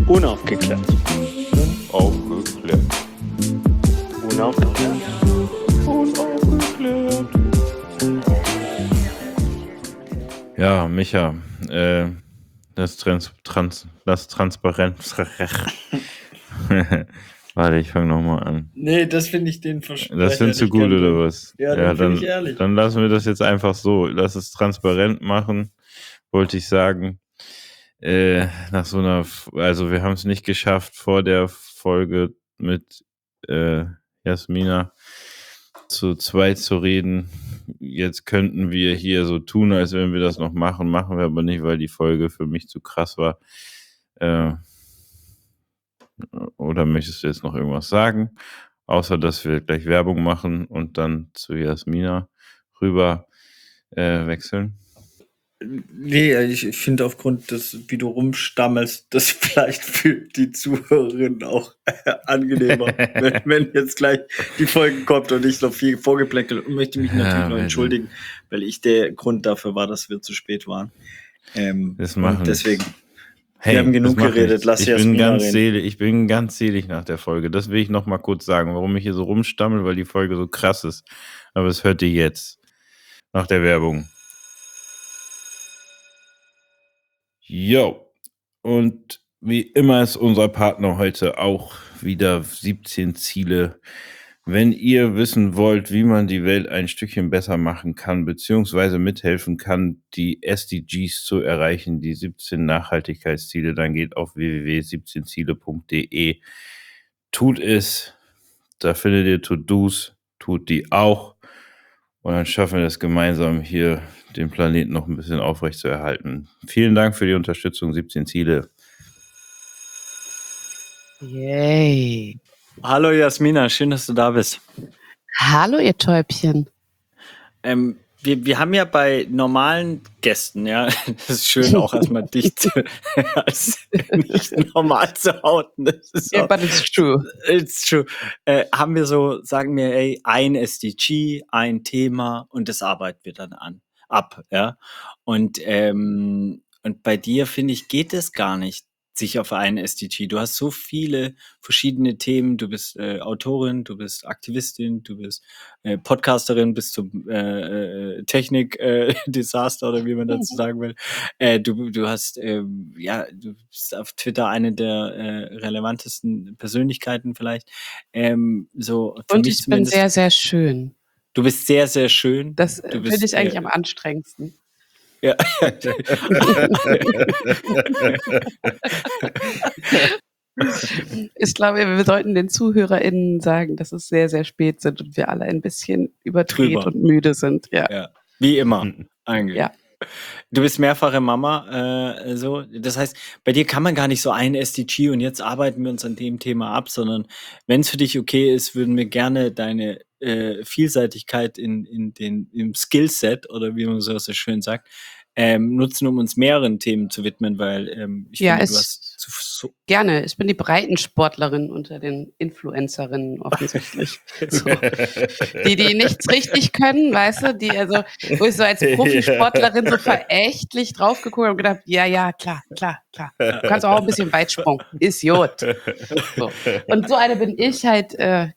Unaufgeklärt. Unaufgeklärt. Unaufgeklärt. Unaufgeklärt. Ja, Micha, das Transparenz. Warte, ich fange nochmal an. Nee, das finde ich den Versprecher. Das findest du gut, oder was? Ja, dann finde ich ehrlich. Dann lassen wir das jetzt einfach so. Lass es transparent machen, wollte ich sagen. Nach so einer, also wir haben es nicht geschafft, vor der Folge mit Jasmina zu zweit zu reden. Jetzt könnten wir hier so tun, als wenn wir das noch machen. Machen wir aber nicht, weil die Folge für mich zu krass war. Oder möchtest du jetzt noch irgendwas sagen? Außer, dass wir gleich Werbung machen und dann zu Jasmina rüber wechseln. Nee, ich finde aufgrund des, wie du rumstammelst, das vielleicht für die Zuhörerinnen auch angenehmer, wenn jetzt gleich die Folge kommt und ich so viel vorgeplänkelt und möchte mich natürlich noch entschuldigen, weil ich der Grund dafür war, dass wir zu spät waren. Das machen und deswegen, hey, wir haben genug geredet, lass Jasmina reden. Ich bin ganz selig nach der Folge. Das will ich noch mal kurz sagen, warum ich hier so rumstammel, weil die Folge so krass ist. Aber das hört ihr jetzt, nach der Werbung. Jo, und wie immer ist unser Partner heute auch wieder 17 Ziele. Wenn ihr wissen wollt, wie man die Welt ein Stückchen besser machen kann, beziehungsweise mithelfen kann, die SDGs zu erreichen, die 17 Nachhaltigkeitsziele, dann geht auf www.17ziele.de. Tut es, da findet ihr To-Dos, tut die auch. Und dann schaffen wir das gemeinsam hier, den Planeten noch ein bisschen aufrecht zu erhalten. Vielen Dank für die Unterstützung, 17 Ziele. Yay. Hallo Jasmina, schön, dass du da bist. Hallo ihr Täubchen. Wir haben ja bei normalen Gästen, ja, das ist schön auch erstmal dich als nicht normal zu outen. Yeah, but it's true. It's true. Haben wir so, sagen wir, ey, ein SDG, ein Thema und das arbeiten wir dann ab, ja. Und bei dir, finde ich, geht es gar nicht, sich auf einen SDG. Du hast so viele verschiedene Themen. Du bist Autorin, du bist Aktivistin, du bist Podcasterin bis zum Technik-Desaster oder wie man dazu sagen will. Du hast, du bist auf Twitter eine der relevantesten Persönlichkeiten vielleicht. So für und mich ich bin sehr, sehr schön. Du bist sehr, sehr schön. Das finde ich eigentlich am anstrengendsten. Ja. Ich glaube, wir sollten den ZuhörerInnen sagen, dass es sehr, sehr spät sind und wir alle ein bisschen überdreht und müde sind. Ja. Wie immer, eigentlich. Ja. Du bist mehrfache Mama, so. Das heißt, bei dir kann man gar nicht so ein SDG und jetzt arbeiten wir uns an dem Thema ab, sondern wenn es für dich okay ist, würden wir gerne deine Vielseitigkeit im Skillset oder wie man so schön sagt, nutzen, um uns mehreren Themen zu widmen, weil ich finde, du hast gerne. Ich bin die Breitensportlerin unter den Influencerinnen offensichtlich. So. Die nichts richtig können, weißt du, wo ich so als Profisportlerin so verächtlich drauf geguckt habe und gedacht, ja, klar. Du kannst auch ein bisschen Weitsprung. Idiot. So. Und so eine bin ich halt,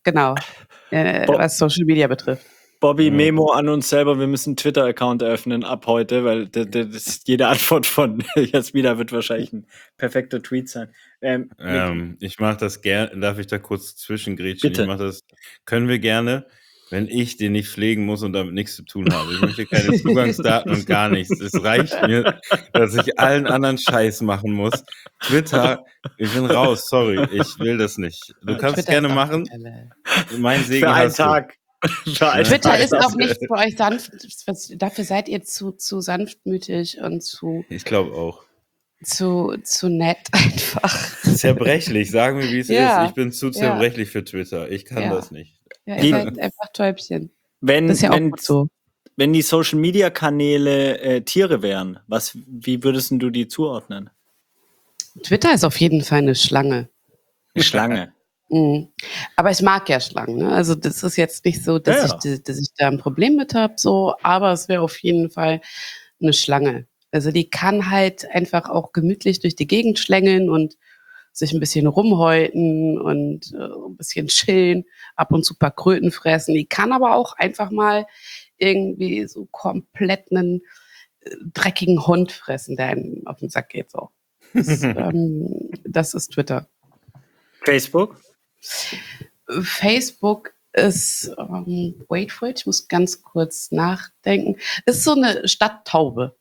was Social Media betrifft. Bobby, Memo an uns selber, wir müssen einen Twitter-Account eröffnen ab heute, weil jede Antwort von Jasmina wird wahrscheinlich ein perfekter Tweet sein. Ich mache das gerne, darf ich da kurz zwischengrätschen? Bitte. Ich mache das, können wir gerne, wenn ich den nicht pflegen muss und damit nichts zu tun habe. Ich möchte keine Zugangsdaten und gar nichts. Es reicht mir, dass ich allen anderen Scheiß machen muss. Twitter, ich bin raus, sorry, ich will das nicht. Du kannst es gerne machen. Mein Segen für einen Tag. Twitter ist auch nicht für euch sanft, dafür seid ihr zu sanftmütig und ich glaube auch. Zu nett einfach. Zerbrechlich, sagen wir, wie es ist. Ich bin zu zerbrechlich für Twitter. Ich kann das nicht. Ja, ihr seid einfach Täubchen. Das ist ja auch gut so. Wenn die Social-Media-Kanäle Tiere wären, wie würdest du die zuordnen? Twitter ist auf jeden Fall eine Schlange. Eine Schlange? Aber ich mag ja Schlangen. Ne? Also das ist jetzt nicht so, dass ich da ein Problem mit habe, so, aber es wäre auf jeden Fall eine Schlange. Also die kann halt einfach auch gemütlich durch die Gegend schlängeln und sich ein bisschen rumhäuten und ein bisschen chillen, ab und zu ein paar Kröten fressen. Die kann aber auch einfach mal irgendwie so komplett einen dreckigen Hund fressen, der einem auf den Sack geht. So. Das ist Twitter. Facebook? Facebook ist, wait for it, ich muss ganz kurz nachdenken, ist so eine Stadttaube.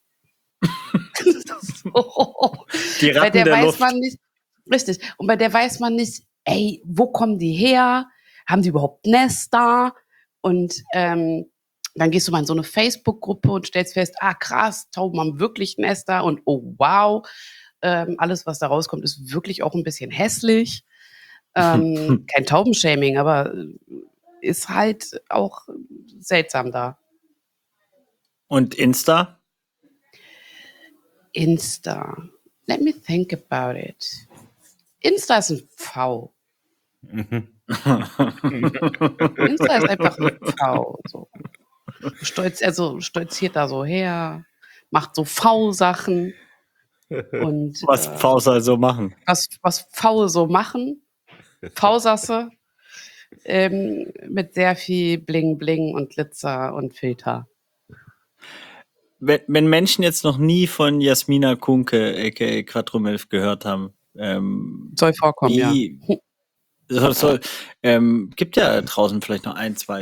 So. Die Bei Ratten der der weiß Luft. man nicht, richtig, und bei der weiß man nicht, ey, wo kommen die her? Haben die überhaupt Nester? Und dann gehst du mal in so eine Facebook-Gruppe und stellst fest, krass, Tauben haben wirklich Nester und oh wow, alles, was da rauskommt, ist wirklich auch ein bisschen hässlich. Kein Taubenshaming, aber ist halt auch seltsam da. Und Insta? Insta. Let me think about it. Insta ist ein V. Insta ist einfach ein V. So. Stolziert da so her, macht so V-Sachen. Und, Was Fauser so machen. Was Faue so machen. V-Sasse. Mit sehr viel Bling Bling und Glitzer und Filter. Wenn Menschen jetzt noch nie von Jasmina Kunke, aka Quattromilf, gehört haben, soll vorkommen, ja. Gibt ja draußen vielleicht noch ein, zwei.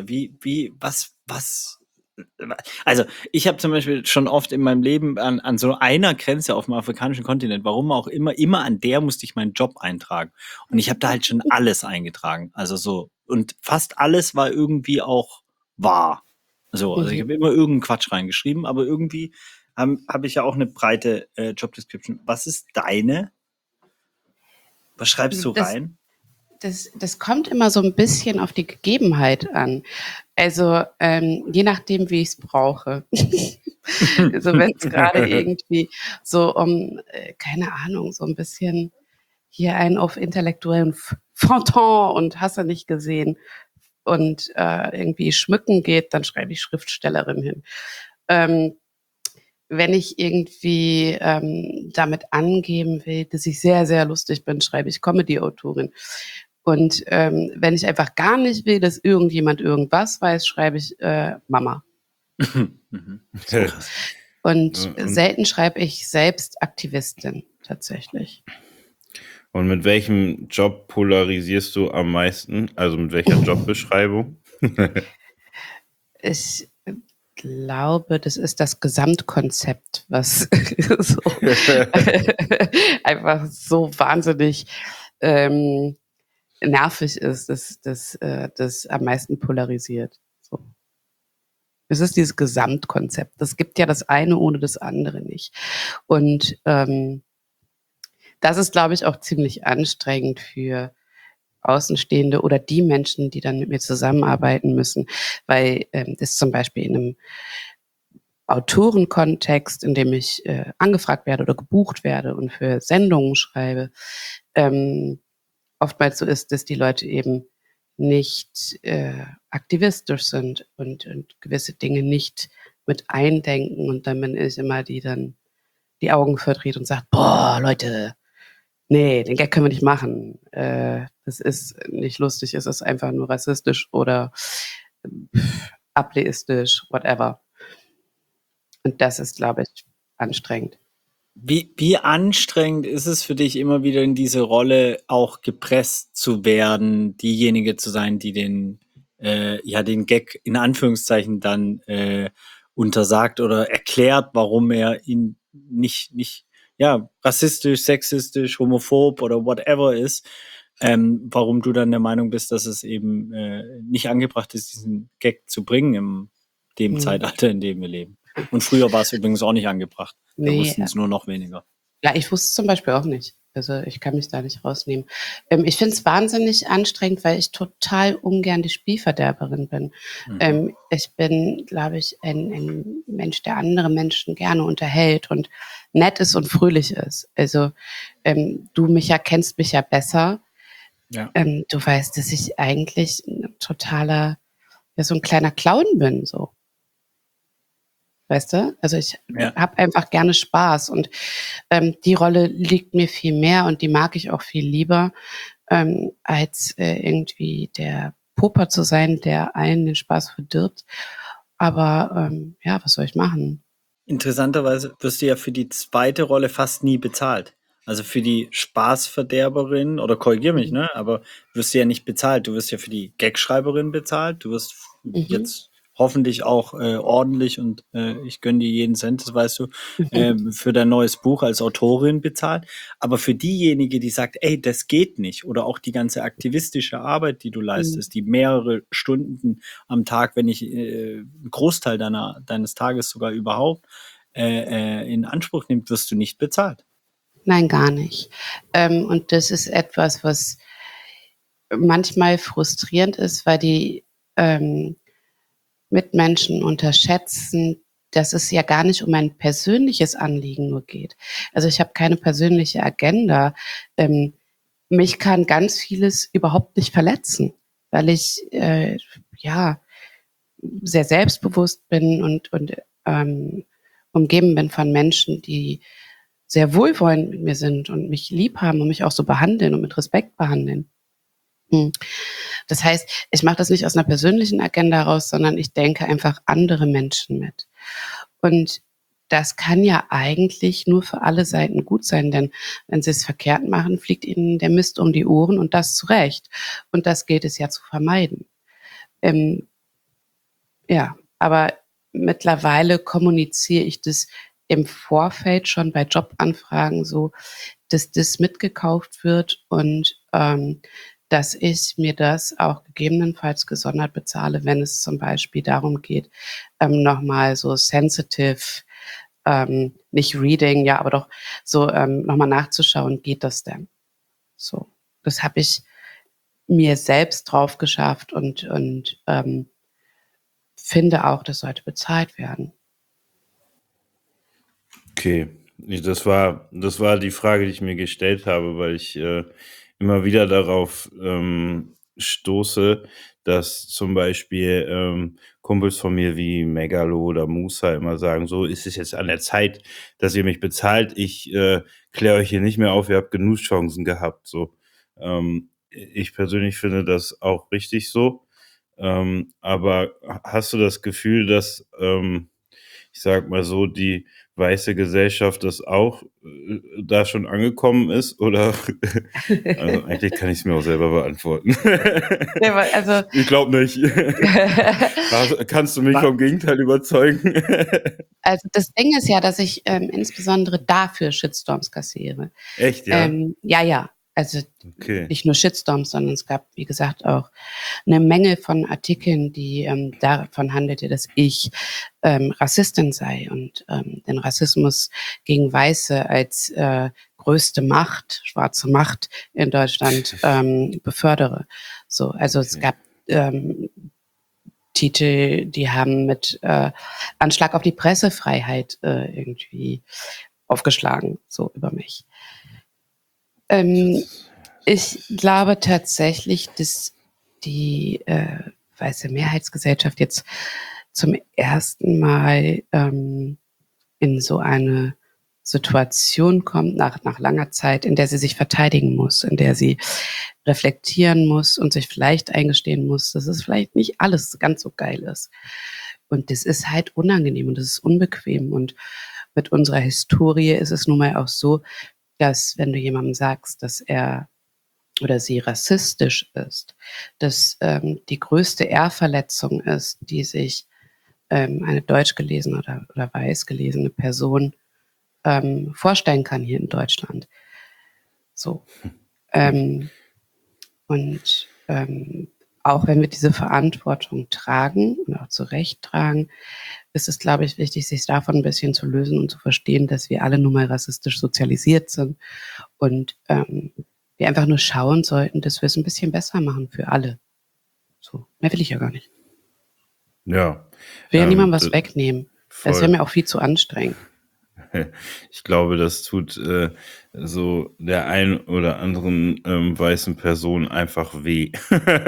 Also ich habe zum Beispiel schon oft in meinem Leben an so einer Grenze auf dem afrikanischen Kontinent, warum auch immer an der musste ich meinen Job eintragen. Und ich habe da halt schon alles eingetragen. Also so, und fast alles war irgendwie auch wahr. Also ich habe immer irgendeinen Quatsch reingeschrieben, aber irgendwie habe ich ja auch eine breite Job Description. Was ist deine? Was schreibst du rein? Das kommt immer so ein bisschen auf die Gegebenheit an. Also je nachdem, wie ich es brauche. Also wenn es gerade irgendwie so keine Ahnung, so ein bisschen hier einen auf intellektuellen Fronton und hast du nicht gesehen und irgendwie schmücken geht, dann schreibe ich Schriftstellerin hin. Wenn ich irgendwie damit angeben will, dass ich sehr, sehr lustig bin, schreibe ich Comedy-Autorin. Und wenn ich einfach gar nicht will, dass irgendjemand irgendwas weiß, schreibe ich Mama. So. Und selten schreibe ich selbst Aktivistin, tatsächlich. Und mit welchem Job polarisierst du am meisten? Also mit welcher Jobbeschreibung? Ich glaube, das ist das Gesamtkonzept, was so einfach so wahnsinnig nervig ist, das am meisten polarisiert. So. Es ist dieses Gesamtkonzept. Das gibt ja das eine ohne das andere nicht. Und das ist, glaube ich, auch ziemlich anstrengend für Außenstehende oder die Menschen, die dann mit mir zusammenarbeiten müssen, weil das zum Beispiel in einem Autorenkontext, in dem ich angefragt werde oder gebucht werde und für Sendungen schreibe, oftmals so ist, dass die Leute eben nicht aktivistisch sind und gewisse Dinge nicht mit eindenken und dann bin ich immer die dann die Augen verdreht und sagt, boah, Leute, nee, den Gag können wir nicht machen. Das ist nicht lustig, es ist einfach nur rassistisch oder ableistisch, whatever. Und das ist, glaube ich, anstrengend. Wie anstrengend ist es für dich, immer wieder in diese Rolle auch gepresst zu werden, diejenige zu sein, die den Gag in Anführungszeichen dann untersagt oder erklärt, warum er ihn nicht rassistisch, sexistisch, homophob oder whatever ist, warum du dann der Meinung bist, dass es eben nicht angebracht ist, diesen Gag zu bringen in dem Zeitalter, in dem wir leben. Und früher war es übrigens auch nicht angebracht. Da wussten es nur noch weniger. Ja, ich wusste es zum Beispiel auch nicht. Also ich kann mich da nicht rausnehmen. Ich finde es wahnsinnig anstrengend, weil ich total ungern die Spielverderberin bin. Ich bin, glaube ich, ein Mensch, der andere Menschen gerne unterhält und nett ist und fröhlich ist. Also du kennst mich ja besser. Ja. Du weißt, dass ich eigentlich ein totaler, so ein kleiner Clown bin, so. weißt du? Also ich Ja. habe einfach gerne Spaß und die Rolle liegt mir viel mehr und die mag ich auch viel lieber, als irgendwie der Poper zu sein, der allen den Spaß verdirbt. Aber ja, was soll ich machen? Interessanterweise wirst du ja für die zweite Rolle fast nie bezahlt. Also für die Spaßverderberin, oder korrigier mich, Mhm. ne? Aber wirst du ja nicht bezahlt. Du wirst ja für die Gagschreiberin bezahlt. Du wirst Mhm. jetzt hoffentlich auch ordentlich und ich gönne dir jeden Cent, das weißt du, für dein neues Buch als Autorin bezahlt. Aber für diejenige, die sagt, ey, das geht nicht, oder auch die ganze aktivistische Arbeit, die du leistest, die mehrere Stunden am Tag, wenn nicht einen Großteil deines Tages sogar überhaupt in Anspruch nimmt, wirst du nicht bezahlt. Nein, gar nicht. Und das ist etwas, was manchmal frustrierend ist, weil die Mitmenschen unterschätzen, dass es ja gar nicht um ein persönliches Anliegen nur geht. Also ich habe keine persönliche Agenda. Mich kann ganz vieles überhaupt nicht verletzen, weil ich ja sehr selbstbewusst bin und umgeben bin von Menschen, die sehr wohlwollend mit mir sind und mich lieb haben und mich auch so behandeln und mit Respekt behandeln. Das heißt, ich mache das nicht aus einer persönlichen Agenda raus, sondern ich denke einfach andere Menschen mit. Und das kann ja eigentlich nur für alle Seiten gut sein, denn wenn sie es verkehrt machen, fliegt ihnen der Mist um die Ohren und das zu Recht. Und das gilt es ja zu vermeiden. Ja, aber mittlerweile kommuniziere ich das im Vorfeld schon bei Jobanfragen so, dass das mitgekauft wird und dass ich mir das auch gegebenenfalls gesondert bezahle, wenn es zum Beispiel darum geht, nochmal so sensitive, nicht Reading, ja, aber doch so nochmal nachzuschauen, geht das denn? So, das habe ich mir selbst drauf geschafft und finde auch, das sollte bezahlt werden. Okay, das war die Frage, die ich mir gestellt habe, weil ich immer wieder darauf stoße, dass zum Beispiel Kumpels von mir wie Megalo oder Musa immer sagen, so ist es jetzt an der Zeit, dass ihr mich bezahlt. Ich kläre euch hier nicht mehr auf, ihr habt genug Chancen gehabt. So, ich persönlich finde das auch richtig so. Aber hast du das Gefühl, dass ich sag mal so, die weiße Gesellschaft das auch da schon angekommen ist? Oder also eigentlich kann ich es mir auch selber beantworten. Ja, also Ich glaube nicht. Kannst du mich vom Gegenteil überzeugen? Also das Ding ist ja, dass ich insbesondere dafür Shitstorms kassiere. Echt, ja? Ja. Also Okay. nicht nur Shitstorms, sondern es gab, wie gesagt, auch eine Menge von Artikeln, die davon handelte, dass ich Rassistin sei und den Rassismus gegen Weiße als größte Macht, schwarze Macht in Deutschland befördere. So, also es gab Titel, die haben mit Anschlag auf die Pressefreiheit irgendwie aufgeschlagen, so über mich. Ich glaube tatsächlich, dass die weiße Mehrheitsgesellschaft jetzt zum ersten Mal in so eine Situation kommt nach langer Zeit, in der sie sich verteidigen muss, in der sie reflektieren muss und sich vielleicht eingestehen muss, dass es vielleicht nicht alles ganz so geil ist. Und das ist halt unangenehm und das ist unbequem. Und mit unserer Historie ist es nun mal auch so, dass wenn du jemandem sagst, dass er oder sie rassistisch ist, dass die größte Ehrverletzung ist, die sich eine deutsch gelesene oder weiß gelesene Person vorstellen kann hier in Deutschland. So. Und auch wenn wir diese Verantwortung tragen und auch zu Recht tragen, ist es, glaube ich, wichtig, sich davon ein bisschen zu lösen und zu verstehen, dass wir alle nun mal rassistisch sozialisiert sind und wir einfach nur schauen sollten, dass wir es ein bisschen besser machen für alle. So, mehr will ich ja gar nicht. Ja. Ich will ja niemandem was wegnehmen. Das wäre mir auch viel zu anstrengend. Ich glaube, das tut so der ein oder anderen weißen Person einfach weh.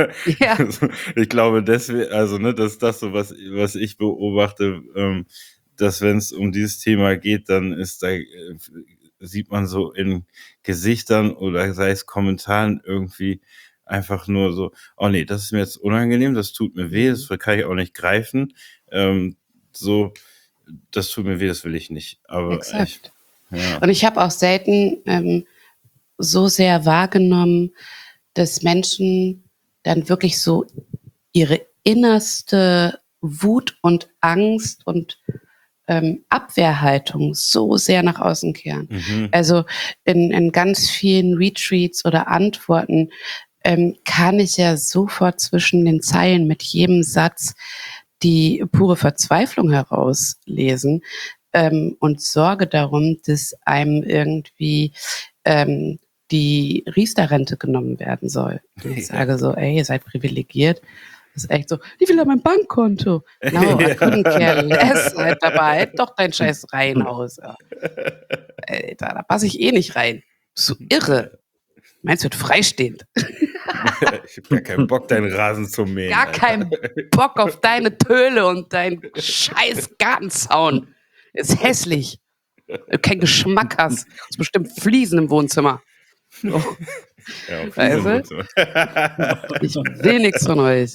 Ja. Ich glaube deswegen, also ne, dass das so was ich beobachte, dass wenn es um dieses Thema geht, dann ist da, sieht man so in Gesichtern oder sei es Kommentaren irgendwie einfach nur so, oh nee, das ist mir jetzt unangenehm, das tut mir weh, das kann ich auch nicht greifen. So, das tut mir weh, das will ich nicht. Aber Exakt. ja. Und ich habe auch selten so sehr wahrgenommen, dass Menschen dann wirklich so ihre innerste Wut und Angst und Abwehrhaltung so sehr nach außen kehren. Also in ganz vielen Retreats oder Antworten kann ich ja sofort zwischen den Zeilen mit jedem Satz die pure Verzweiflung herauslesen und sorge darum, dass einem irgendwie die Riester-Rente genommen werden soll. Und ich sage so, ey, ihr seid privilegiert. Das ist echt so, die will an mein Bankkonto. No, I couldn't care less, Alter, behalt doch dein scheiß Reihenhaus. Ja. Alter, da passe ich eh nicht rein. So irre. Meins wird freistehend. Ich hab gar keinen Bock, deinen Rasen zu mähen. Gar keinen Bock auf deine Töle und deinen scheiß Gartenzaun. Ist hässlich. Wenn du keinen Geschmack hast. Du hast bestimmt Fliesen im Wohnzimmer. Oh. Ja, Weißt du? Ich will nichts von euch.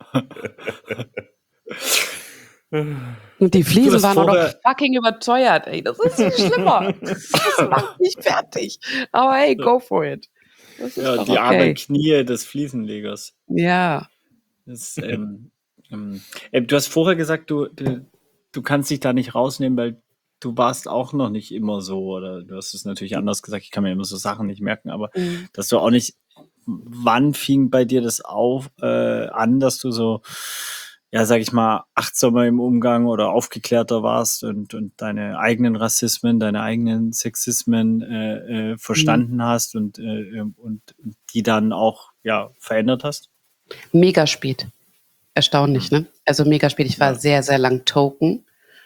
Und die Fliesen waren auch noch fucking überteuert, ey. Das ist viel schlimmer. Das macht mich fertig. Aber hey, go for it. Das ist Ja, die armen Knie des Fliesenlegers. Ja. Das, du hast vorher gesagt, du kannst dich da nicht rausnehmen, weil du warst auch noch nicht immer so, oder du hast es natürlich anders gesagt, ich kann mir immer so Sachen nicht merken, aber dass du auch nicht, wann fing bei dir das an, dass du so, ja, sag ich mal, achtsamer im Umgang oder aufgeklärter warst und deine eigenen Rassismen, deine eigenen Sexismen verstanden hast und die dann auch, ja, verändert hast? Mega spät. Erstaunlich, ne? Also mega spät. Ich war sehr, sehr lang Token,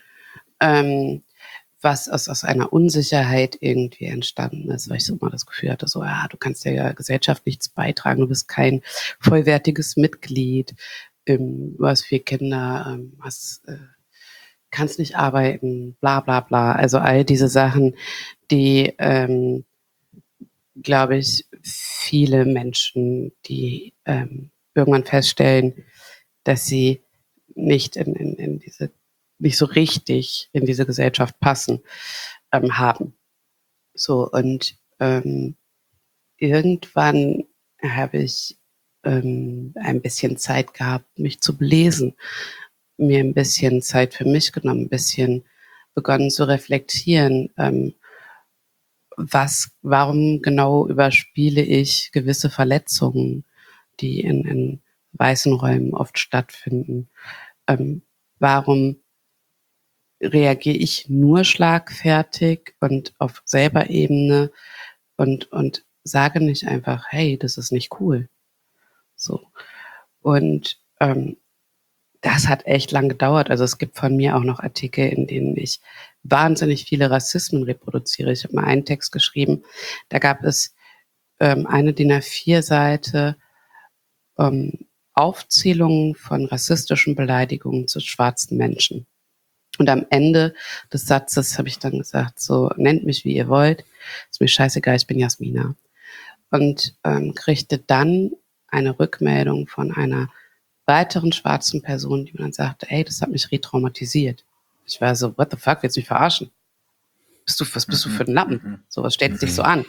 was aus einer Unsicherheit irgendwie entstanden ist, weil ich so immer das Gefühl hatte, so, ja, du kannst der Gesellschaft nichts beitragen, du bist kein vollwertiges Mitglied, du hast 4 Kinder, kannst nicht arbeiten, bla bla bla. Also all diese Sachen, die, glaube ich, viele Menschen, die irgendwann feststellen, dass sie nicht in diese, nicht so richtig in diese Gesellschaft passen, haben. So, und irgendwann habe ich ein bisschen Zeit gehabt, mich zu belesen, mir ein bisschen Zeit für mich genommen, ein bisschen begonnen zu reflektieren, warum genau überspiele ich gewisse Verletzungen, die in weißen Räumen oft stattfinden. Warum reagiere ich nur schlagfertig und auf selber Ebene und sage nicht einfach, hey, das ist nicht cool. So. Und das hat echt lang gedauert. Also es gibt von mir auch noch Artikel, in denen ich wahnsinnig viele Rassismen reproduziere. Ich habe mal einen Text geschrieben, da gab es eine DIN A4-Seite Aufzählungen von rassistischen Beleidigungen zu schwarzen Menschen. Und am Ende des Satzes habe ich dann gesagt, so, nennt mich wie ihr wollt, ist mir scheißegal, ich bin Jasmina. Und kriegte dann eine Rückmeldung von einer weiteren schwarzen Person, die mir dann sagte, ey, das hat mich retraumatisiert. Ich war so, what the fuck, willst du mich verarschen? Was bist du für ein Lappen? So, was stellt sich so an?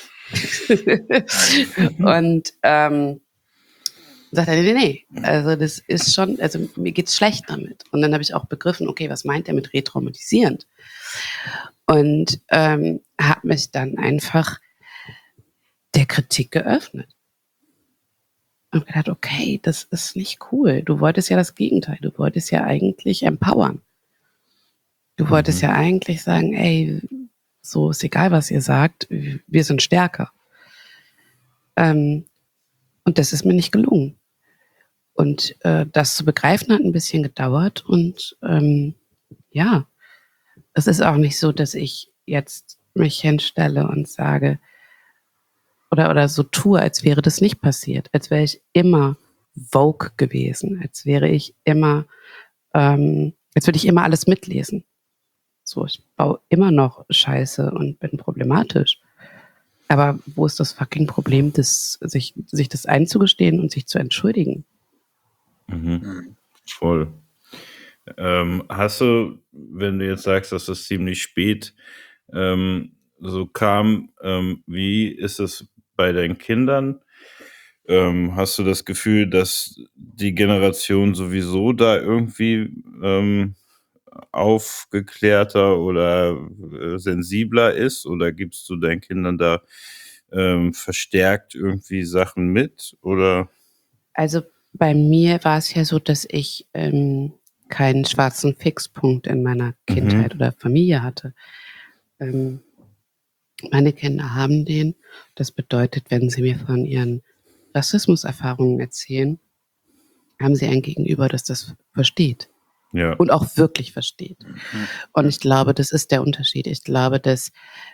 Und sagt er, nee, also das ist schon, also mir geht's schlecht damit. Und dann habe ich auch begriffen, okay, was meint er mit retraumatisierend? Und habe mich dann einfach der Kritik geöffnet. Und gedacht, okay, das ist nicht cool. Du wolltest ja das Gegenteil. Du wolltest ja eigentlich empowern. Du wolltest ja eigentlich sagen, ey, so ist egal, was ihr sagt, wir sind stärker. Und das ist mir nicht gelungen. Und das zu begreifen hat ein bisschen gedauert. Und ja, es ist auch nicht so, dass ich jetzt mich hinstelle und sage oder so tue, als wäre das nicht passiert. Als wäre ich immer Vogue gewesen. Als wäre ich immer, als würde ich immer alles mitlesen. So, ich baue immer noch Scheiße und bin problematisch. Aber wo ist das fucking Problem, sich das einzugestehen und sich zu entschuldigen? Voll. Hast du, wenn du jetzt sagst, dass das ziemlich spät so kam, wie ist es bei deinen Kindern? Hast du das Gefühl, dass die Generation sowieso da irgendwie aufgeklärter oder sensibler ist? Oder gibst du deinen Kindern da verstärkt irgendwie Sachen mit? Oder? Also bei mir war es ja so, dass ich keinen schwarzen Fixpunkt in meiner Kindheit oder Familie hatte. Meine Kinder haben den. Das bedeutet, wenn sie mir von ihren Rassismuserfahrungen erzählen, haben sie ein Gegenüber, das das versteht Ja. und auch wirklich versteht. Und ich glaube, das ist der Unterschied. Ich glaube, dass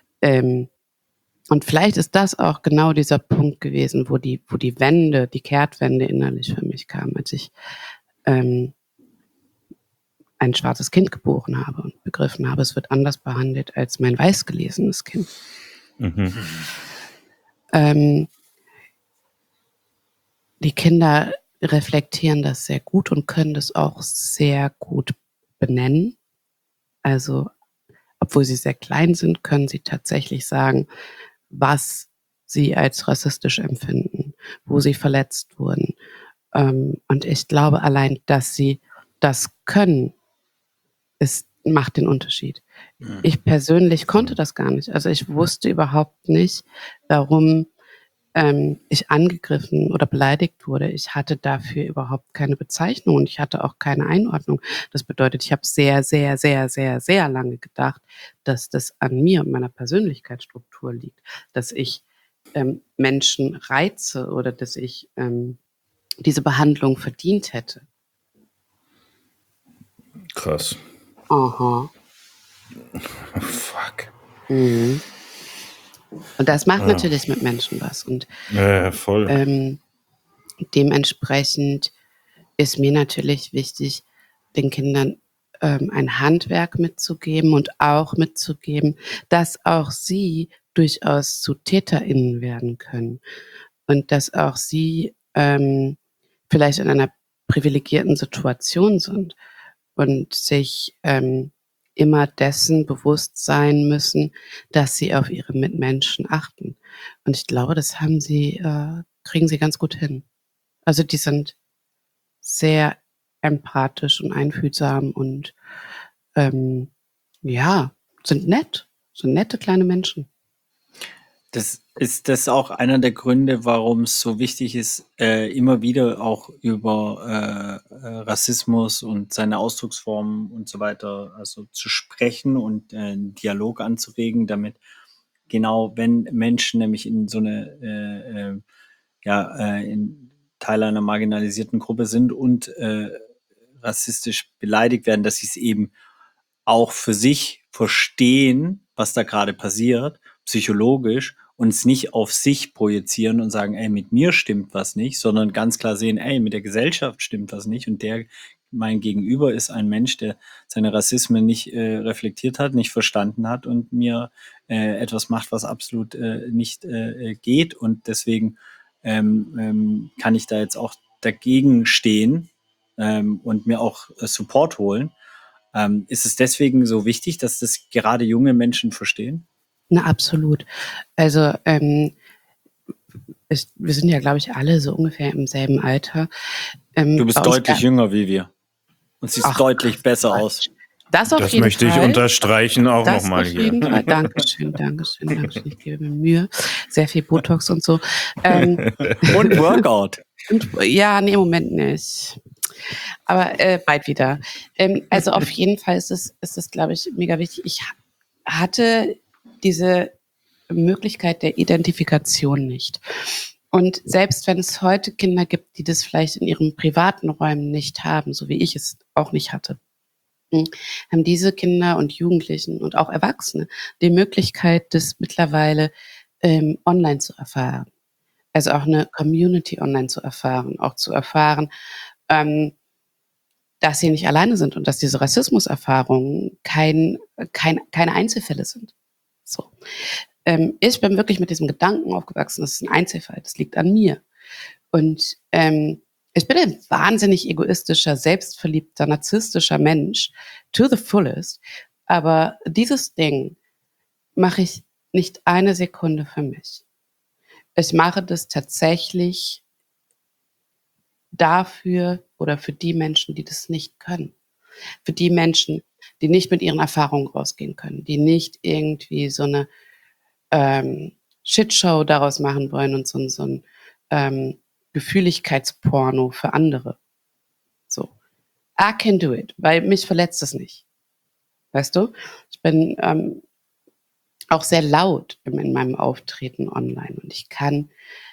und vielleicht ist das auch genau dieser Punkt gewesen, wo die Wende, die Kehrtwende innerlich für mich kam, als ich ein schwarzes Kind geboren habe und begriffen habe, es wird anders behandelt als mein weiß gelesenes Kind. Die Kinder reflektieren das sehr gut und können das auch sehr gut benennen. Also, obwohl sie sehr klein sind, können sie tatsächlich sagen, was sie als rassistisch empfinden, wo sie verletzt wurden. Und ich glaube, allein, dass sie das können, macht den Unterschied. Ich persönlich konnte das gar nicht. Also ich wusste überhaupt nicht, warum ich angegriffen oder beleidigt wurde. Ich hatte dafür überhaupt keine Bezeichnung und ich hatte auch keine Einordnung. Das bedeutet, ich habe sehr, sehr, sehr, sehr, sehr lange gedacht, dass das an mir und meiner Persönlichkeitsstruktur liegt, dass ich Menschen reize oder dass ich diese Behandlung verdient hätte. Krass. Aha. Fuck. Mhm. Und das macht natürlich mit Menschen was. Und voll. dementsprechend ist mir natürlich wichtig, den Kindern ein Handwerk mitzugeben und auch mitzugeben, dass auch sie durchaus zu TäterInnen werden können und dass auch sie vielleicht in einer privilegierten Situation sind und sich immer dessen bewusst sein müssen, dass sie auf ihre Mitmenschen achten. Und ich glaube, das kriegen sie ganz gut hin. Also die sind sehr empathisch und einfühlsam und ja, sind nette kleine Menschen. Ist das auch einer der Gründe, warum es so wichtig ist, immer wieder auch über Rassismus und seine Ausdrucksformen und so weiter, also zu sprechen und einen Dialog anzuregen, damit genau, wenn Menschen nämlich in so eine in Teil einer marginalisierten Gruppe sind und rassistisch beleidigt werden, dass sie es eben auch für sich verstehen, was da gerade passiert, psychologisch, und es nicht auf sich projizieren und sagen, ey, mit mir stimmt was nicht, sondern ganz klar sehen, ey, mit der Gesellschaft stimmt was nicht. Und mein Gegenüber ist ein Mensch, der seine Rassismen nicht reflektiert hat, nicht verstanden hat und mir etwas macht, was absolut nicht geht. Und deswegen kann ich da jetzt auch dagegen stehen und mir auch Support holen. Ist es deswegen so wichtig, dass das gerade junge Menschen verstehen? Na, absolut. Also wir sind ja, glaube ich, alle so ungefähr im selben Alter. Du bist deutlich jünger wie wir und siehst deutlich besser aus. Das auf Das jeden möchte ich Fall. unterstreichen auch nochmal hier. Jeden Fall. Dankeschön. Ich gebe mir Mühe. Sehr viel Botox und so. Und Workout. Ja, nee, im Moment nicht. Aber bald wieder. Also auf jeden Fall ist es, glaube ich, mega wichtig. Ich hatte diese Möglichkeit der Identifikation nicht. Und selbst wenn es heute Kinder gibt, die das vielleicht in ihren privaten Räumen nicht haben, so wie ich es auch nicht hatte, haben diese Kinder und Jugendlichen und auch Erwachsene die Möglichkeit, das mittlerweile online zu erfahren. Also auch eine Community online zu erfahren, auch zu erfahren, dass sie nicht alleine sind und dass diese Rassismuserfahrungen keine Einzelfälle sind. So. Ich bin wirklich mit diesem Gedanken aufgewachsen, das ist ein Einzelfall, das liegt an mir. Und ich bin ein wahnsinnig egoistischer, selbstverliebter, narzisstischer Mensch, to the fullest. Aber dieses Ding mache ich nicht eine Sekunde für mich. Ich mache das tatsächlich dafür oder für die Menschen, die das nicht können. Für die Menschen, die nicht mit ihren Erfahrungen rausgehen können, die nicht irgendwie so eine Shitshow daraus machen wollen und so ein Gefühligkeitsporno für andere. So. I can do it, weil mich verletzt es nicht. Weißt du? Ich bin auch sehr laut in meinem Auftreten online und ich kann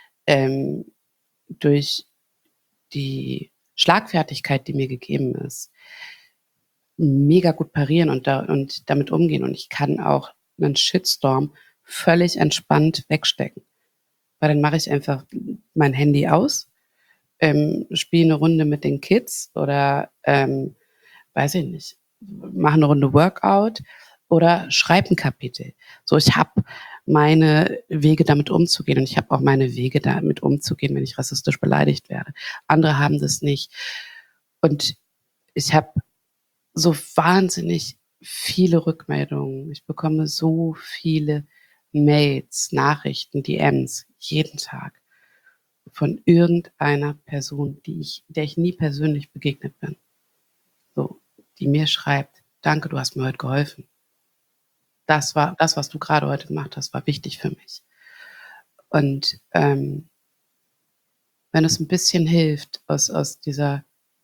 durch die Schlagfertigkeit, die mir gegeben ist, mega gut parieren und damit umgehen. Und ich kann auch einen Shitstorm völlig entspannt wegstecken. Weil dann mache ich einfach mein Handy aus, spiele eine Runde mit den Kids oder weiß ich nicht, mache eine Runde Workout oder schreibe ein Kapitel. So, ich habe meine Wege damit umzugehen und ich habe auch meine Wege damit umzugehen, wenn ich rassistisch beleidigt werde. Andere haben das nicht. Und ich habe so wahnsinnig viele Rückmeldungen. Ich bekomme so viele Mails, Nachrichten, DMs jeden Tag von irgendeiner Person, der ich nie persönlich begegnet bin. So, die mir schreibt, danke, du hast mir heute geholfen. Das war das, was du gerade heute gemacht hast, war wichtig für mich. Und wenn es ein bisschen hilft, aus dieser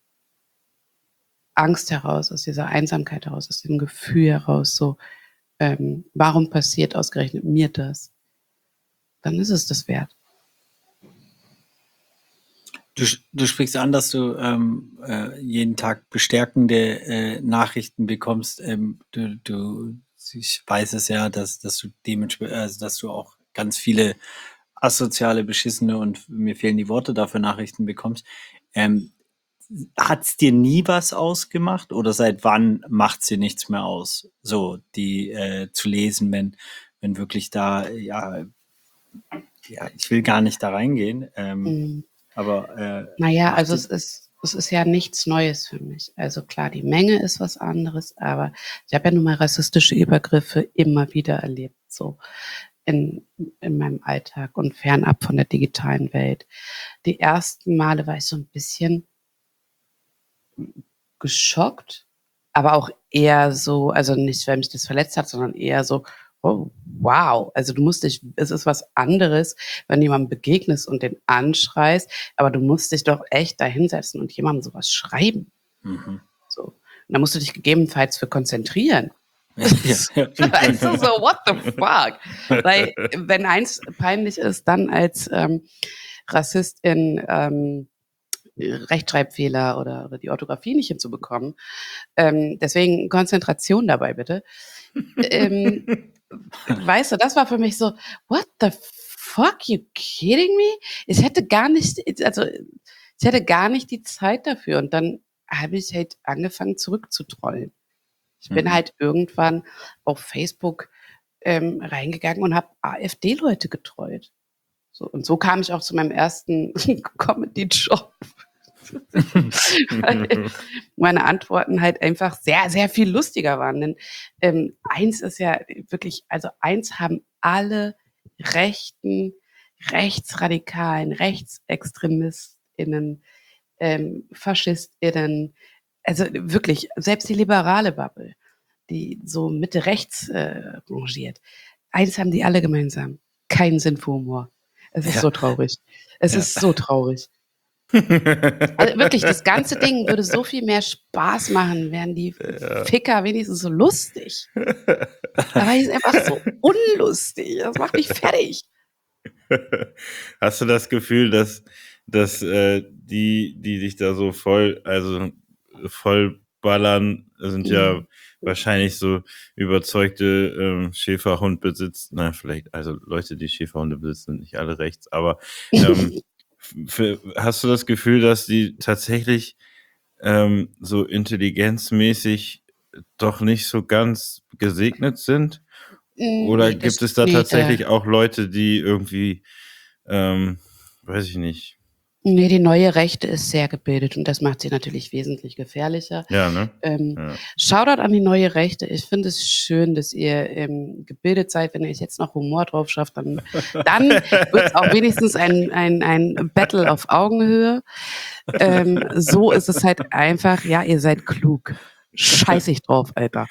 Angst heraus, aus dieser Einsamkeit heraus, aus dem Gefühl heraus, so, warum passiert ausgerechnet mir das? Dann ist es das wert. Du sprichst an, dass du jeden Tag bestärkende Nachrichten bekommst. Ich weiß es ja, dass du dass du auch ganz viele asoziale, beschissene und mir fehlen die Worte dafür Nachrichten bekommst. Hat es dir nie was ausgemacht oder seit wann macht es dir nichts mehr aus, so die zu lesen, wenn wirklich da, ja, ich will gar nicht da reingehen, aber Naja, also es ist ja nichts Neues für mich. Also klar, die Menge ist was anderes, aber ich habe ja nun mal rassistische Übergriffe immer wieder erlebt, so in meinem Alltag und fernab von der digitalen Welt. Die ersten Male war ich so ein bisschen geschockt, aber auch eher so, also nicht, weil mich das verletzt hat, sondern eher so, oh, wow, also es ist was anderes, wenn du jemandem begegnest und den anschreist, aber du musst dich doch echt da hinsetzen und jemandem sowas schreiben. So. Und da musst du dich gegebenenfalls für konzentrieren. Weißt du, so, what the fuck? Weil, wenn eins peinlich ist, dann als Rassistin Rechtschreibfehler oder die Orthographie nicht hinzubekommen. Deswegen Konzentration dabei, bitte. Weißt du, das war für mich so, what the fuck, you kidding me? Ich hätte gar nicht die Zeit dafür. Und dann habe ich halt angefangen zurückzutrollen. Ich bin halt irgendwann auf Facebook reingegangen und habe AfD-Leute getrollt. So, und so kam ich auch zu meinem ersten Comedy-Job. Weil meine Antworten halt einfach sehr, sehr viel lustiger waren. Denn eins ist ja wirklich, also eins haben alle rechten, rechtsradikalen, RechtsextremistInnen, FaschistInnen, also wirklich, selbst die liberale Bubble, die so Mitte rechts rangiert, eins haben die alle gemeinsam. Keinen Sinn für Humor. Es ist so traurig. Es ist so traurig. Also wirklich, das ganze Ding würde so viel mehr Spaß machen, wären die Ficker wenigstens so lustig. Aber die sind einfach so unlustig. Das macht mich fertig. Hast du das Gefühl, dass die dich da so voll ballern, sind ja wahrscheinlich so überzeugte Schäferhundbesitzer, vielleicht, also Leute, die Schäferhunde besitzen, sind nicht alle rechts, aber hast du das Gefühl, dass die tatsächlich so intelligenzmäßig doch nicht so ganz gesegnet sind? Oder Nee, gibt es da tatsächlich auch Leute, die irgendwie, weiß ich nicht. Nee, die neue Rechte ist sehr gebildet und das macht sie natürlich wesentlich gefährlicher. Ja, ne? Ja. Shoutout an die neue Rechte. Ich finde es schön, dass ihr gebildet seid. Wenn ihr jetzt noch Humor drauf schafft, dann wird es auch wenigstens ein Battle auf Augenhöhe. So ist es halt einfach, ja, ihr seid klug. Scheiß ich drauf, Alter.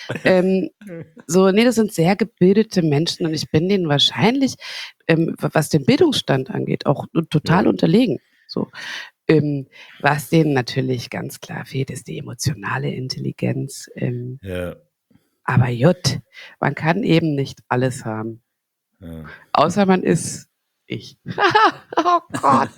Das sind sehr gebildete Menschen und ich bin denen wahrscheinlich, was den Bildungsstand angeht, auch total unterlegen. So. Was denen natürlich ganz klar fehlt, ist die emotionale Intelligenz. Aber man kann eben nicht alles haben. Ja. Außer man ist ich. Oh Gott.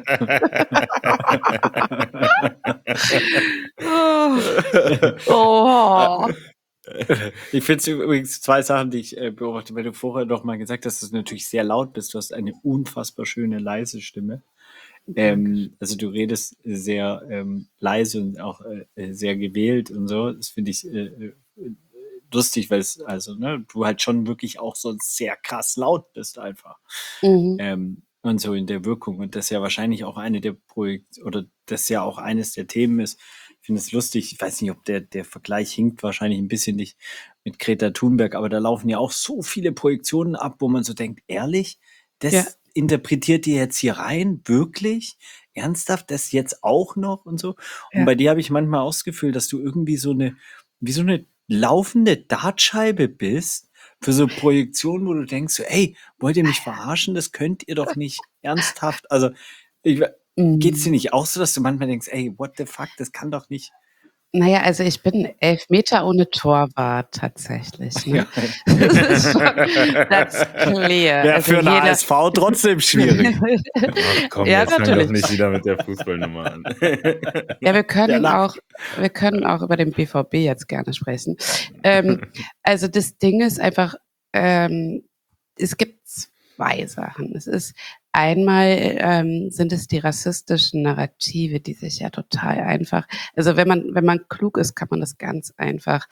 Oh. Ich finde es übrigens 2 Sachen, die ich beobachte, weil du vorher noch mal gesagt hast, dass du natürlich sehr laut bist. Du hast eine unfassbar schöne, leise Stimme. Also du redest sehr leise und auch sehr gewählt und so. Das finde ich lustig, weil du halt schon wirklich auch so sehr krass laut bist einfach. Und so in der Wirkung. Und das ja wahrscheinlich auch eine der das ja auch eines der Themen ist. Ich finde es lustig, ich weiß nicht, ob der Vergleich hinkt wahrscheinlich ein bisschen nicht mit Greta Thunberg, aber da laufen ja auch so viele Projektionen ab, wo man so denkt, ehrlich, das interpretiert ihr jetzt hier rein? Wirklich? Ernsthaft? Das jetzt auch noch und so? Und bei dir habe ich manchmal auch das Gefühl, dass du irgendwie wie so eine laufende Dartscheibe bist für so Projektionen, wo du denkst so, ey, wollt ihr mich verarschen? Das könnt ihr doch nicht ernsthaft. Also, geht's dir nicht auch so, dass du manchmal denkst, ey, what the fuck, das kann doch nicht. Naja, also ich bin 11 Meter ohne Torwart tatsächlich. Ne? Das ist schon, that's clear. Wäre für eine HSV trotzdem schwierig. Ach komm, jetzt fang doch nicht wieder mit der Fußballnummer an. Ja, wir können auch über den BVB jetzt gerne sprechen. Also das Ding ist einfach, es gibt 2 Sachen. Es ist einmal sind es die rassistischen Narrative, die sich ja total einfach, also wenn man klug ist, kann man das ganz einfach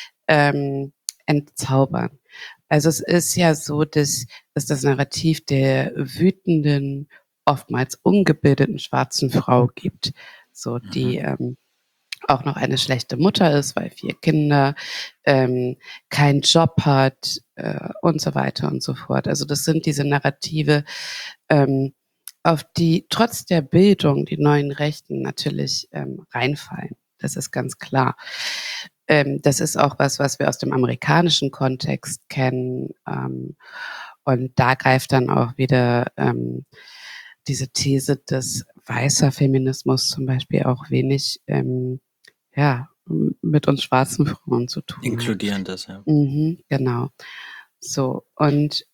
entzaubern. Also es ist ja so, dass das Narrativ der wütenden, oftmals ungebildeten schwarzen Frau gibt, so die auch noch eine schlechte Mutter ist, weil 4 Kinder, keinen Job hat und so weiter und so fort. Also das sind diese Narrative, auf die trotz der Bildung die neuen Rechten natürlich reinfallen. Das ist ganz klar. Das ist auch was wir aus dem amerikanischen Kontext kennen. Und da greift dann auch wieder diese These, dass weißer Feminismus zum Beispiel auch wenig mit uns schwarzen Frauen zu tun Inkludierend ist, ja. Genau. So, und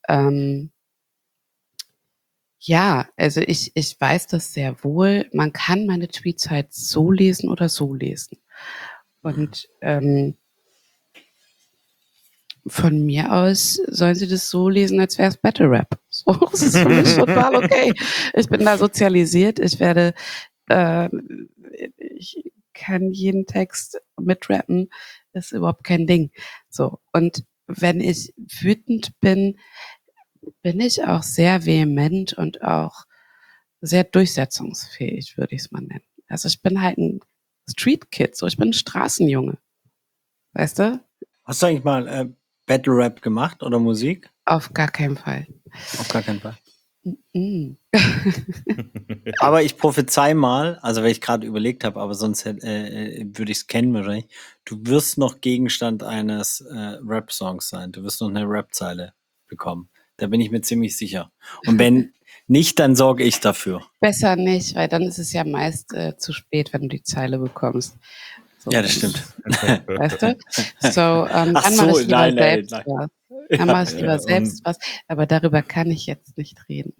also ich weiß das sehr wohl. Man kann meine Tweets halt so lesen oder so lesen. Und von mir aus sollen sie das so lesen, als wäre es Battle Rap. So, das ist für mich total okay. Ich bin da sozialisiert. Ich kann jeden Text mitrappen, ist überhaupt kein Ding. So, und wenn ich wütend bin ich auch sehr vehement und auch sehr durchsetzungsfähig, würde ich es mal nennen. Also ich bin halt ein Street Kid, so ich bin ein Straßenjunge. Weißt du? Hast du eigentlich mal Battle Rap gemacht oder Musik? Auf gar keinen Fall. Auf gar keinen Fall. Aber ich prophezei mal, also weil ich gerade überlegt habe, aber sonst würde ich es kennen wahrscheinlich, du wirst noch Gegenstand eines Rap-Songs sein. Du wirst noch eine Rap-Zeile bekommen. Da bin ich mir ziemlich sicher. Und wenn nicht, dann sorge ich dafür. Besser nicht, weil dann ist es ja meist zu spät, wenn du die Zeile bekommst. So, ja, das stimmt. Weißt du? So, dann mache ich lieber selbst was. Dann mache ich lieber Ja, selbst was, aber darüber kann ich jetzt nicht reden.